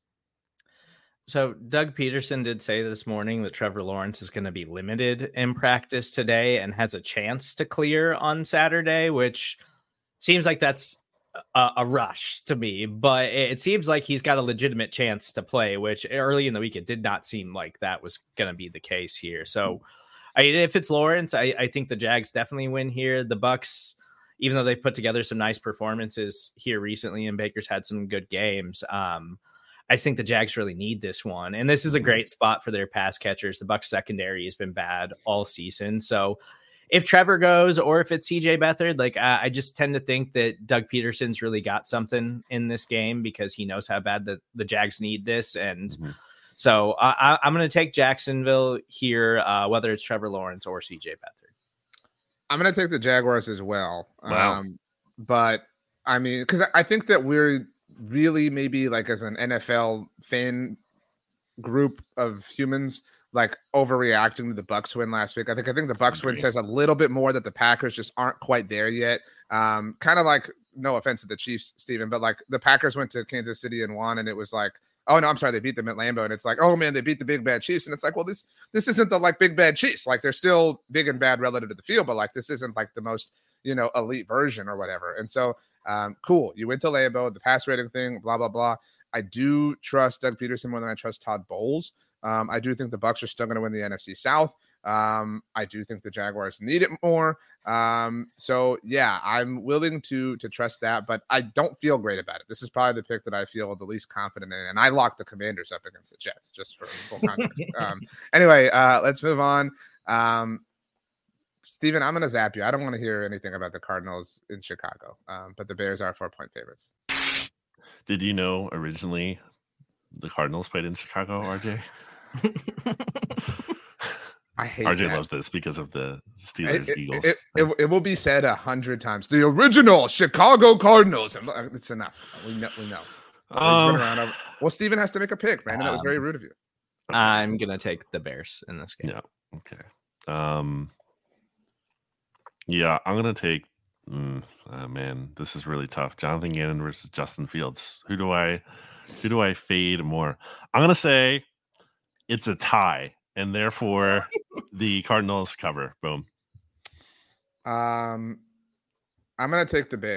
So Doug Peterson did say this morning that Trevor Lawrence is going to be limited in practice today and has a chance to clear on Saturday, which seems like that's a rush to me, but it seems like he's got a legitimate chance to play, which early in the week, it did not seem like that was going to be the case here. So if it's Lawrence, I think the Jags definitely win here. The Bucs, even though they put together some nice performances here recently and Baker's had some good games, I think the Jags really need this one. And this is a great spot for their pass catchers. The Bucs secondary has been bad all season. So if Trevor goes or if it's CJ Beathard, like I just tend to think that Doug Peterson's really got something in this game because he knows how bad the Jags need this. And so I'm going to take Jacksonville here, whether it's Trevor Lawrence or CJ Beathard. I'm going to take the Jaguars as well. Wow. But I mean, because I think that we're really maybe like as an NFL fan group of humans, like overreacting to the Bucs win last week. I think the Bucs win says a little bit more that the Packers just aren't quite there yet. Kind of like, no offense to the Chiefs, Steven, but like the Packers went to Kansas City and won, and it was like, oh no, I'm sorry, they beat them at Lambeau, and it's like, oh man, they beat the big bad Chiefs, and it's like, well, this isn't the like big bad Chiefs. Like they're still big and bad relative to the field, but like this isn't like the most elite version or whatever. And so cool, you went to Lambeau, the pass rating thing, blah blah blah. I do trust Doug Peterson more than I trust Todd Bowles. I do think the Bucs are still going to win the NFC South. I do think the Jaguars need it more. So yeah, I'm willing to trust that, but I don't feel great about it. This is probably the pick that I feel the least confident in, and I locked the Commanders up against the Jets just for full context. Anyway, let's move on. Steven, I'm going to zap you. I don't want to hear anything about the Cardinals in Chicago, but the Bears are 4-point favorites. Did you know originally the Cardinals played in Chicago, RJ? I hate RJ that. loves this because of the Steelers Eagles. It will be said 100 times. The original Chicago Cardinals. It's enough. We know. Well, Steven has to make a pick, Brandon. That was very rude of you. I'm gonna take the Bears in this game. Yeah. Okay. Yeah, I'm gonna take. Man, this is really tough. Jonathan Gannon versus Justin Fields. Who do I fade more? I'm gonna say it's a tie, and therefore the Cardinals cover. Boom. I'm gonna take the Bears.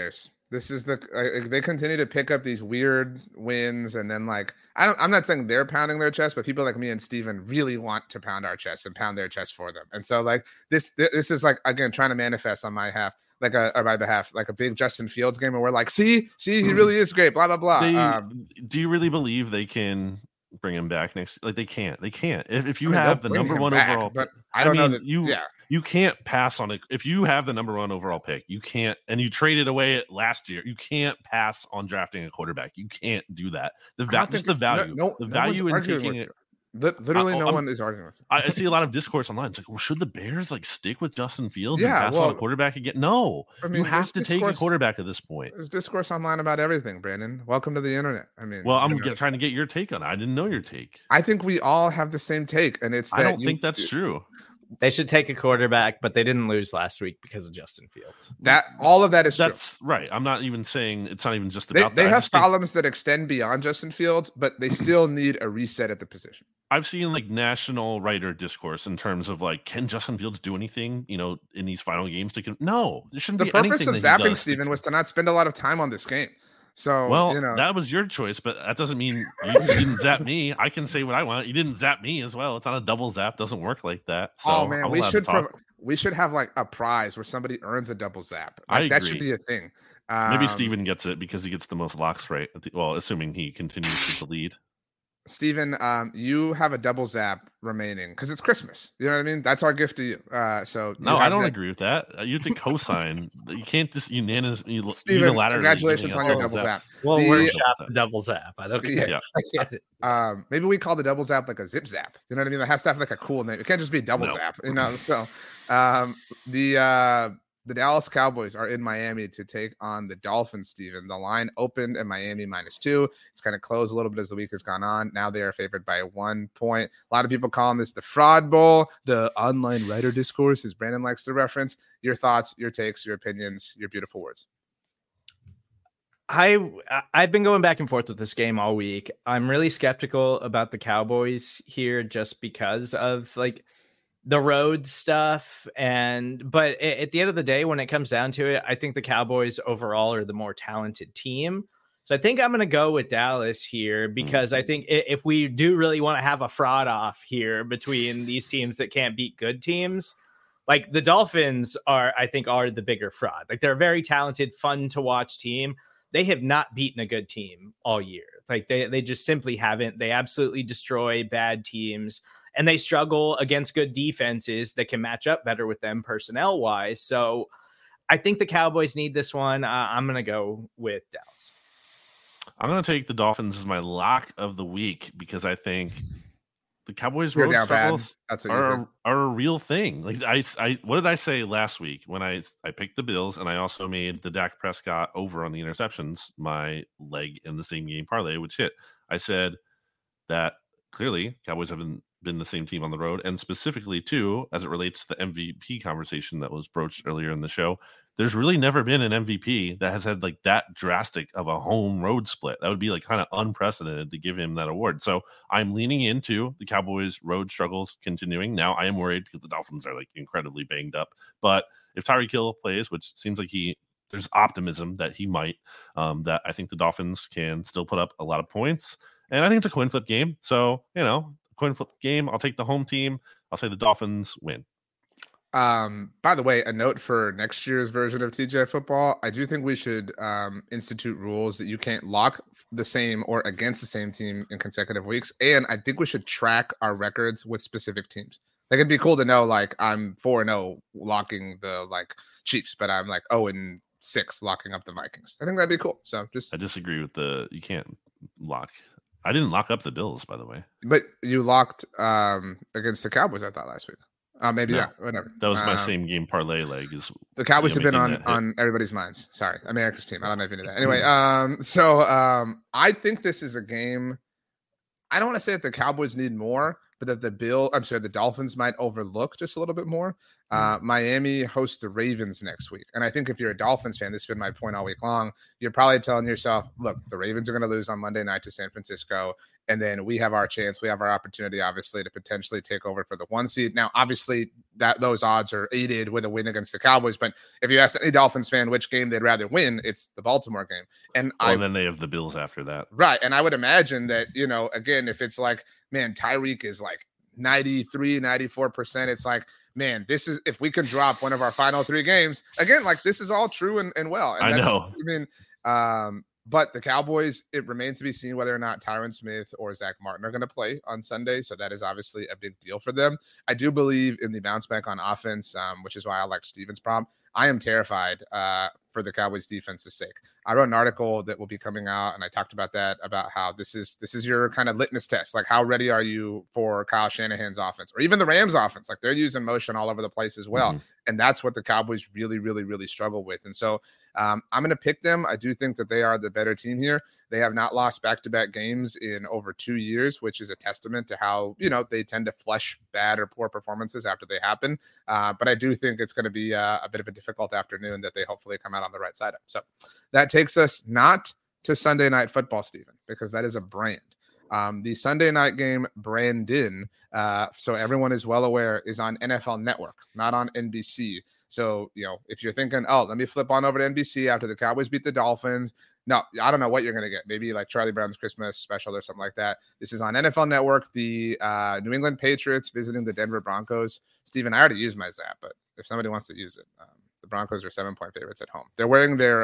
This is they continue to pick up these weird wins, and then like I'm not saying they're pounding their chest, but people like me and Steven really want to pound our chest and pound their chest for them. And so like this is like, again, trying to manifest on my behalf, like a big Justin Fields game, where we're like, see, he really is great, blah blah blah. Do you really believe they can bring him back next? Like they can't. If you have the number one overall, but I don't know that, you can't pass on it. If you have the number one overall pick, you can't, and you traded away it last year, you can't pass on drafting a quarterback. You can't do that. The value in taking it. Literally, no one is arguing with you. I see a lot of discourse online. It's like, well, should the Bears like stick with Justin Fields and pass on a quarterback again? No, I mean, you have to take a quarterback at this point. There's discourse online about everything, Brandon. Welcome to the internet. I mean, well, I'm trying to get your take on it. I didn't know your take. I think we all have the same take, and it's. I don't think that's true. They should take a quarterback, but they didn't lose last week because of Justin Fields. All of that is That's true. Right. I'm not even saying it's not even just about that. They have problems that extend beyond Justin Fields, but they still need a reset at the position. I've seen like national writer discourse in terms of like, can Justin Fields do anything, in these final games? No, there shouldn't be anything. The purpose of zapping Steven was to not spend a lot of time on this game. So, that was your choice, but that doesn't mean you didn't zap me. I can say what I want. You didn't zap me as well. It's not a double zap. Doesn't work like that. So man, we should have like a prize where somebody earns a double zap. Like, that should be a thing. Maybe Steven gets it because he gets the most locks right. Assuming he continues to lead. Steven, you have a double zap remaining because it's Christmas. You know what I mean? That's our gift to you. No, I don't agree with that. You have to co-sign. You can't just unanimously. Steven, congratulations on your double zap. Well, workshop the double zap. I don't care. Yeah. Maybe we call the double zap like a zip zap. You know what I mean? It has to have like a cool name. It can't just be double zap. So the Dallas Cowboys are in Miami to take on the Dolphins, Steven. The line opened at Miami -2. It's kind of closed a little bit as the week has gone on. Now they are favored by 1 point. A lot of people calling this the fraud bowl, the online writer discourse, as Brandon likes to reference. Your thoughts, your takes, your opinions, your beautiful words. I've been going back and forth with this game all week. I'm really skeptical about the Cowboys here just because of like the road stuff. But at the end of the day, when it comes down to it, I think the Cowboys overall are the more talented team. So I think I'm going to go with Dallas here because I think if we do really want to have a fraud off here between these teams that can't beat good teams, like the Dolphins are the bigger fraud. Like they're a very talented, fun to watch team. They have not beaten a good team all year. Like they just simply haven't. They absolutely destroy bad teams. And they struggle against good defenses that can match up better with them personnel wise. So I think the Cowboys need this one. I'm going to go with Dallas. I'm going to take the Dolphins as my lock of the week because I think the Cowboys road struggles are a real thing. Like what did I say last week when I picked the Bills and I also made the Dak Prescott over on the interceptions, my leg in the same game parlay, which hit. I said that clearly Cowboys haven't been the same team on the road, and specifically too as it relates to the MVP conversation that was broached earlier in the show, there's really never been an MVP that has had like that drastic of a home road split. That would be like kind of unprecedented to give him that award. So I'm leaning into the Cowboys road struggles continuing. Now I am worried because the Dolphins are like incredibly banged up, but if Tyreek Hill plays, which seems like there's optimism that he might, that I think the Dolphins can still put up a lot of points. And I think it's a coin flip game. So, coin flip game. I'll take the home team. I'll say the Dolphins win. By the way, a note for next year's version of TGI football. I do think we should institute rules that you can't lock the same or against the same team in consecutive weeks. And I think we should track our records with specific teams. Like it'd be cool to know, like I'm 4-0 locking the Chiefs, but I'm 0-6 locking up the Vikings. I think that'd be cool. So I disagree with you can't lock. I didn't lock up the Bills, by the way. But you locked against the Cowboys, I thought, last week. Maybe, yeah, whatever. That was my same game parlay leg. Is the Cowboys have been on everybody's minds. Sorry, America's team. I don't know if you knew that. Anyway, I think this is a game. I don't want to say that the Cowboys need more, but that the Dolphins might overlook just a little bit more. Miami hosts the Ravens next week. And I think if you're a Dolphins fan, this has been my point all week long, you're probably telling yourself, look, the Ravens are going to lose on Monday night to San Francisco. And then we have our chance. We have our opportunity, obviously, to potentially take over for the 1 seed. Now, obviously, those odds are aided with a win against the Cowboys. But if you ask any Dolphins fan which game they'd rather win, it's the Baltimore game. And then they have the Bills after that. Right. And I would imagine that, again, if it's like, man, Tyreek is like 93, 94%, it's like, man, this is, if we can drop one of our final 3 games, again, like this is all true and well. And I know. But the Cowboys, it remains to be seen whether or not Tyron Smith or Zach Martin are going to play on Sunday. So that is obviously a big deal for them. I do believe in the bounce back on offense, which is why I like Steven's prop. I am terrified for the Cowboys defense's sake. I wrote an article that will be coming out, and I talked about that, about how this is your kind of litmus test. Like, how ready are you for Kyle Shanahan's offense, or even the Rams offense? Like, they're using motion all over the place as well. Mm-hmm. And that's what the Cowboys really, really, really struggle with. And so I'm going to pick them. I do think that they are the better team here. They have not lost back-to-back games in over 2 years, which is a testament to how, they tend to flush bad or poor performances after they happen. But I do think it's going to be a bit of a difficult afternoon that they hopefully come out on the right side of. So that takes us not to Sunday Night Football, Stephen, because that is a brand. The Sunday night game, Brandon, so everyone is well aware, is on NFL Network, not on NBC. So, if you're thinking, oh, let me flip on over to NBC after the Cowboys beat the Dolphins. No, I don't know what you're going to get. Maybe like Charlie Brown's Christmas special or something like that. This is on NFL Network. The New England Patriots visiting the Denver Broncos. Steven, I already used my Zap, but if somebody wants to use it, the Broncos are 7-point favorites at home. They're wearing their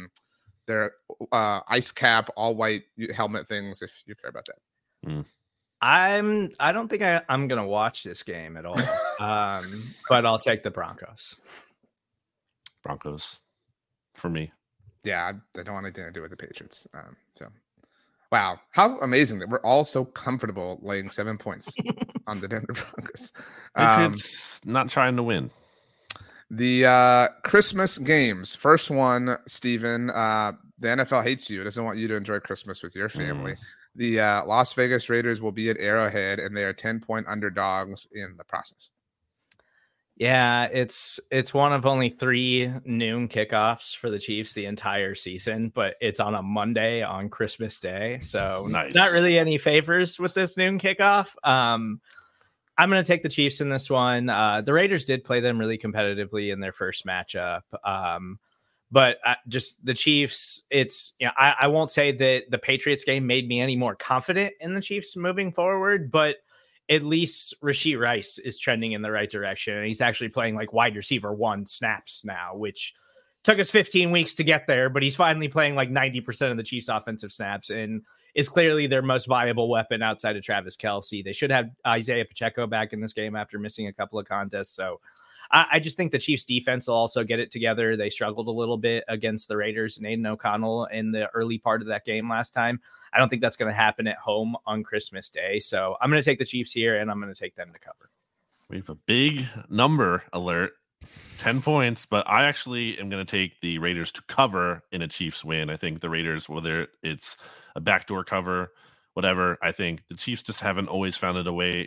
ice cap, all white helmet things, if you care about that. Mm. I don't think I'm going to watch this game at all. But I'll take the Broncos. Broncos for me. Yeah, I don't want anything to do with the Patriots. So, wow, how amazing that we're all so comfortable laying 7 points on the Denver Broncos. Patriots not trying to win. The Christmas games. First one, Steven, the NFL hates you. It doesn't want you to enjoy Christmas with your family. The Las Vegas Raiders will be at Arrowhead, and they are 10-point underdogs in the process. Yeah, it's one of only 3 noon kickoffs for the Chiefs the entire season, but it's on a Monday on Christmas Day. So nice. Not really any favors with this noon kickoff. I'm going to take the Chiefs in this one. The Raiders did play them really competitively in their first matchup. But just the Chiefs, I won't say that the Patriots game made me any more confident in the Chiefs moving forward, but at least Rashee Rice is trending in the right direction. And he's actually playing like wide receiver 1 snaps now, which took us 15 weeks to get there, but he's finally playing like 90% of the Chiefs offensive snaps and is clearly their most viable weapon outside of Travis Kelce. They should have Isaiah Pacheco back in this game after missing a couple of contests. So I just think the Chiefs defense will also get it together. They struggled a little bit against the Raiders and Aiden O'Connell in the early part of that game last time. I don't think that's going to happen at home on Christmas Day. So I'm going to take the Chiefs here, and I'm going to take them to cover. We have a big number alert, 10 points, but I actually am going to take the Raiders to cover in a Chiefs win. I think the Raiders, whether it's a backdoor cover, whatever, I think the Chiefs just haven't always found a way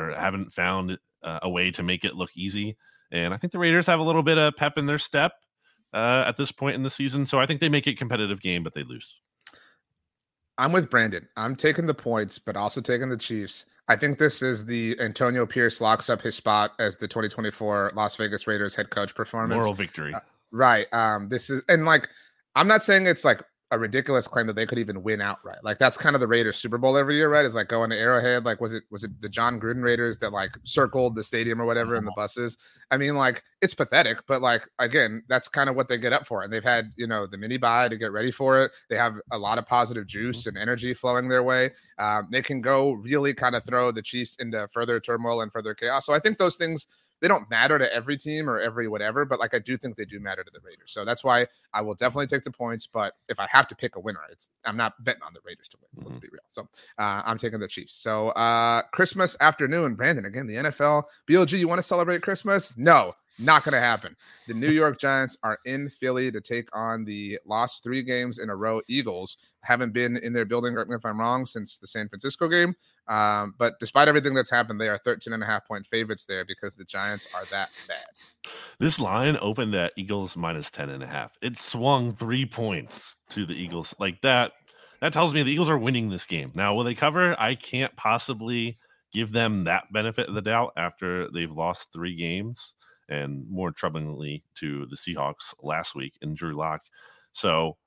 to make it look easy. And I think the Raiders have a little bit of pep in their step at this point in the season. So I think they make it a competitive game, but they lose. I'm with Brandon. I'm taking the points, but also taking the Chiefs. I think this is the Antonio Pierce locks up his spot as the 2024 Las Vegas Raiders head coach performance. Moral victory. Right. This is, and like, I'm not saying it's like a ridiculous claim that they could even win outright. Like, that's kind of the Raiders Super Bowl every year, right? Is like going to Arrowhead. Like, was it the John Gruden Raiders that like circled the stadium or whatever in the buses? I mean, like, it's pathetic, but like, again, that's kind of what they get up for. And they've had, the mini bye to get ready for it. They have a lot of positive juice and energy flowing their way. They can go really kind of throw the Chiefs into further turmoil and further chaos. So I think those things, they don't matter to every team or every whatever, but like, I do think they do matter to the Raiders. So that's why I will definitely take the points. But if I have to pick a winner, I'm not betting on the Raiders to win. So let's be real. So I'm taking the Chiefs. So Christmas afternoon, Brandon, again, the NFL, BLG, you want to celebrate Christmas? No, Not going to happen. The New York Giants are in Philly to take on the lost 3 games in a row Eagles. Haven't been in their building, correct me if I'm wrong, since the San Francisco game. But despite everything that's happened, they are 13.5-point favorites there because the Giants are that bad. This line opened at Eagles minus 10.5. It swung 3 points to the Eagles. Like that tells me the Eagles are winning this game. Now, will they cover? I can't possibly give them that benefit of the doubt after they've lost 3 games. And more troublingly to the Seahawks last week in Drew Lock. So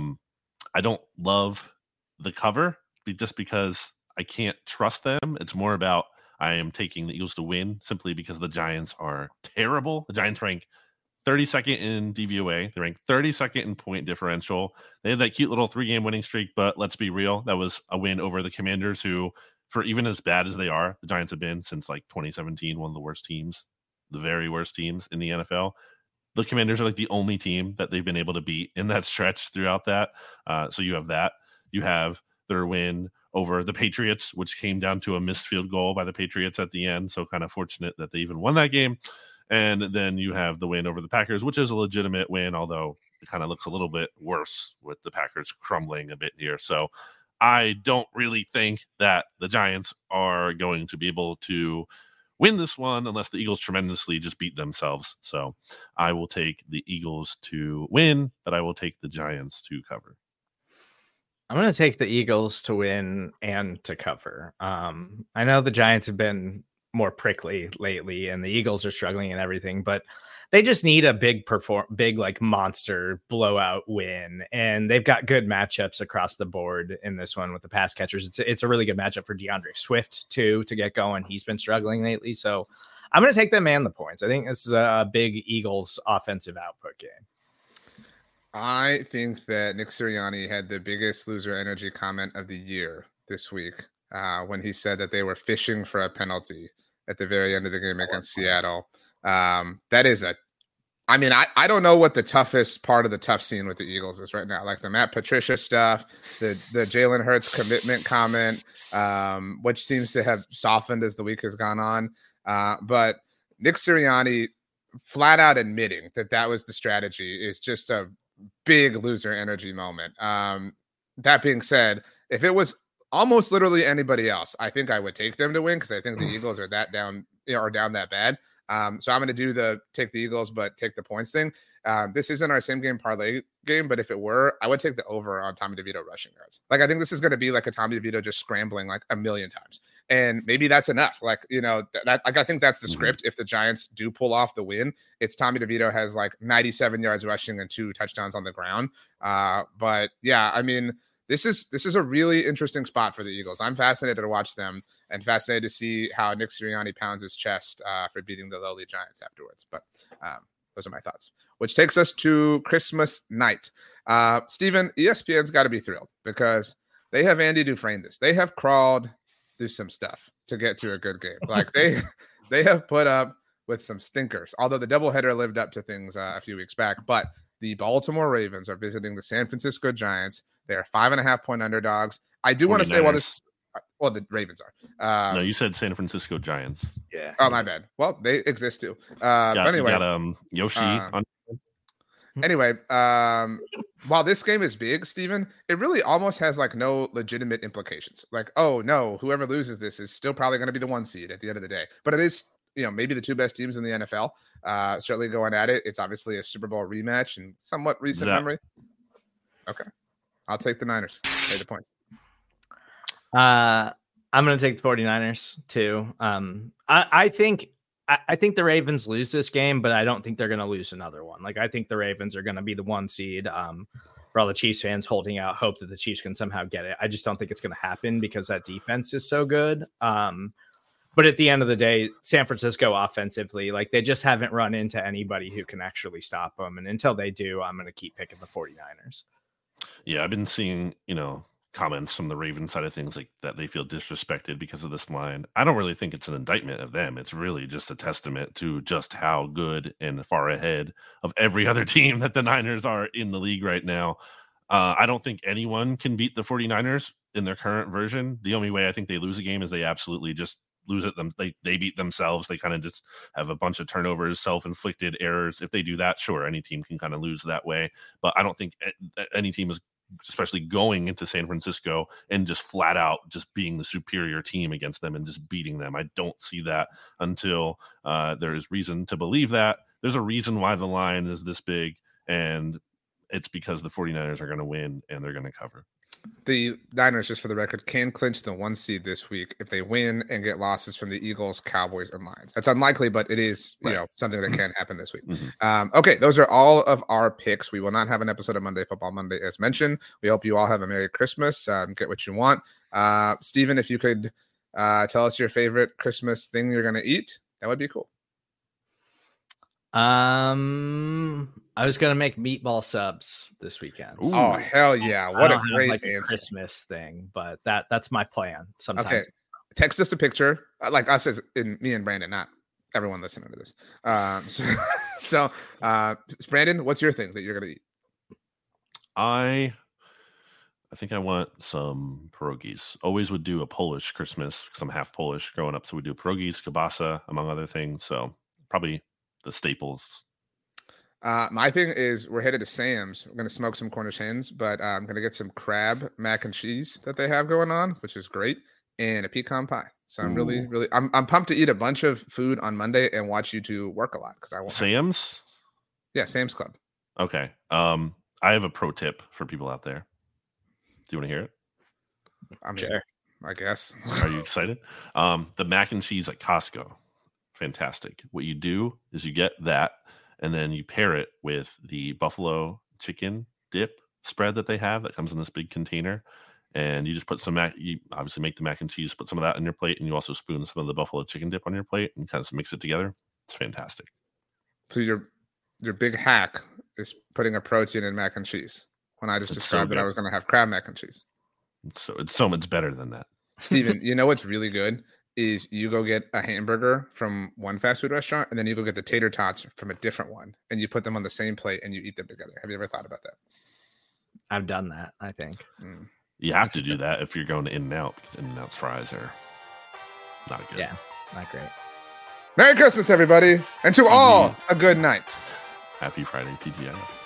I don't love the cover just because I can't trust them. It's more about I am taking the Eagles to win simply because the Giants are terrible. The Giants rank 32nd in DVOA. They rank 32nd in point differential. They had that cute little 3-game winning streak, but let's be real. That was a win over the Commanders who, for even as bad as they are, the Giants have been since like 2017, one of the worst teams. The very worst teams in the NFL. The Commanders are like the only team that they've been able to beat in that stretch throughout that. So you have that. You have their win over the Patriots, which came down to a missed field goal by the Patriots at the end. So kind of fortunate that they even won that game. And then you have the win over the Packers, which is a legitimate win, although it kind of looks a little bit worse with the Packers crumbling a bit here. So I don't really think that the Giants are going to be able to win this one unless the Eagles tremendously just beat themselves. So I will take the Eagles to win, but I will take the Giants to cover. I'm going to take the Eagles to win and to cover. I know the Giants have been more prickly lately and the Eagles are struggling and everything, but they just need a big like monster blowout win. And they've got good matchups across the board in this one with the pass catchers. It's a really good matchup for DeAndre Swift too, to get going. He's been struggling lately. So I'm going to take them and the points. I think this is a big Eagles offensive output game. I think that Nick Sirianni had the biggest loser energy comment of the year this week when he said that they were fishing for a penalty at the very end of the game against Seattle. That is I don't know what the toughest part of the tough scene with the Eagles is right now. Like the Matt Patricia stuff, the Jalen Hurts commitment comment, which seems to have softened as the week has gone on. But Nick Sirianni flat out admitting that was the strategy is just a big loser energy moment. That being said, if it was almost literally anybody else, I think I would take them to win because I think the Eagles are that down, are down that bad. So I'm going to do take the Eagles, but take the points thing. This isn't our same game parlay game, but if it were, I would take the over on Tommy DeVito rushing yards. Like, I think this is going to be like a Tommy DeVito just scrambling like a million times. And maybe that's enough. Like, I think that's the script. If the Giants do pull off the win, it's Tommy DeVito has like 97 yards rushing and 2 touchdowns on the ground. But yeah, I mean, this is a really interesting spot for the Eagles. I'm fascinated to watch them and fascinated to see how Nick Sirianni pounds his chest for beating the lowly Giants afterwards. But those are my thoughts, which takes us to Christmas night. Steven, ESPN's got to be thrilled because they have Andy Dufresne. They have crawled through some stuff to get to a good game. Like they have put up with some stinkers, although the doubleheader lived up to things a few weeks back. But the Baltimore Ravens are visiting the San Francisco Giants. They are 5.5-point underdogs. I do want to say, the Ravens are. No, you said San Francisco Giants. Yeah. Oh, my bad. Well, they exist too. But anyway, you got Yoshi on. Anyway, while this game is big, Steven, it really almost has like no legitimate implications. Like, oh no, whoever loses this is still probably going to be the 1 seed at the end of the day. But it is, maybe the 2 best teams in the NFL. Certainly going at it. It's obviously a Super Bowl rematch in somewhat recent memory. Okay. I'll take the Niners. Pay the points. I'm going to take the 49ers too. I think the Ravens lose this game, but I don't think they're going to lose another one. Like, I think the Ravens are going to be the 1 seed. For all the Chiefs fans holding out hope that the Chiefs can somehow get it. I just don't think it's going to happen because that defense is so good. But at the end of the day, San Francisco offensively, like, they just haven't run into anybody who can actually stop them. And until they do, I'm going to keep picking the 49ers. Yeah, I've been seeing, comments from the Ravens side of things like that they feel disrespected because of this line. I don't really think it's an indictment of them. It's really just a testament to just how good and far ahead of every other team that the Niners are in the league right now. I don't think anyone can beat the 49ers in their current version. The only way I think they lose a game is they absolutely just lose it. They beat themselves. They kind of just have a bunch of turnovers, self-inflicted errors. If they do that, sure, any team can kind of lose that way. But I don't think any team is, especially going into San Francisco and just flat out just being the superior team against them and just beating them. I don't see that until there is reason to believe that. There's a reason why the line is this big, and it's because the 49ers are going to win and they're going to cover. The Niners, just for the record, can clinch the 1 seed this week if they win and get losses from the Eagles, Cowboys, and Lions. That's unlikely, but it is something that can happen this week. Okay, those are all of our picks. We will not have an episode of Monday Football Monday, as mentioned. We hope you all have a Merry Christmas. Get what you want. Steven, if you could tell us your favorite Christmas thing you're going to eat, that would be cool. I was gonna make meatball subs this weekend. Ooh. Oh hell yeah! What a great answer. Christmas thing, but that's my plan. Sometimes. Okay, text us a picture, like us as in me and Brandon, not everyone listening to this. So Brandon, what's your thing that you're gonna eat? I think I want some pierogies. Always would do a Polish Christmas because I'm half Polish growing up, so we do pierogies, kielbasa, among other things. So probably the staples. My thing is we're headed to Sam's. We're going to smoke some Cornish hens, but I'm going to get some crab mac and cheese that they have going on, which is great, and a pecan pie. So I'm really, I'm pumped to eat a bunch of food on Monday and watch you two work a lot because I want Sam's. Yeah, Sam's Club. Okay. I have a pro tip for people out there. Do you want to hear it? I'm sure. I guess. Are you excited? The mac and cheese at Costco. Fantastic. What you do is you get that and then you pair it with the buffalo chicken dip spread that they have that comes in this big container, and you just put some you obviously make the mac and cheese, put some of that on your plate, and you also spoon some of the buffalo chicken dip on your plate and kind of mix it together. It's fantastic. So your big hack is putting a protein in mac and cheese. When I just described that I was going to have crab mac and cheese. So it's so much better than that. Steven, you know what's really good is you go get a hamburger from one fast food restaurant and then you go get the tater tots from a different one and you put them on the same plate and you eat them together. Have you ever thought about that? I've done that, I think. You have to do that if you're going to In-N-Out because In-N-Out's fries are not good. Yeah, not great. Merry Christmas, everybody. And to all, a good night. Happy Friday, TGI.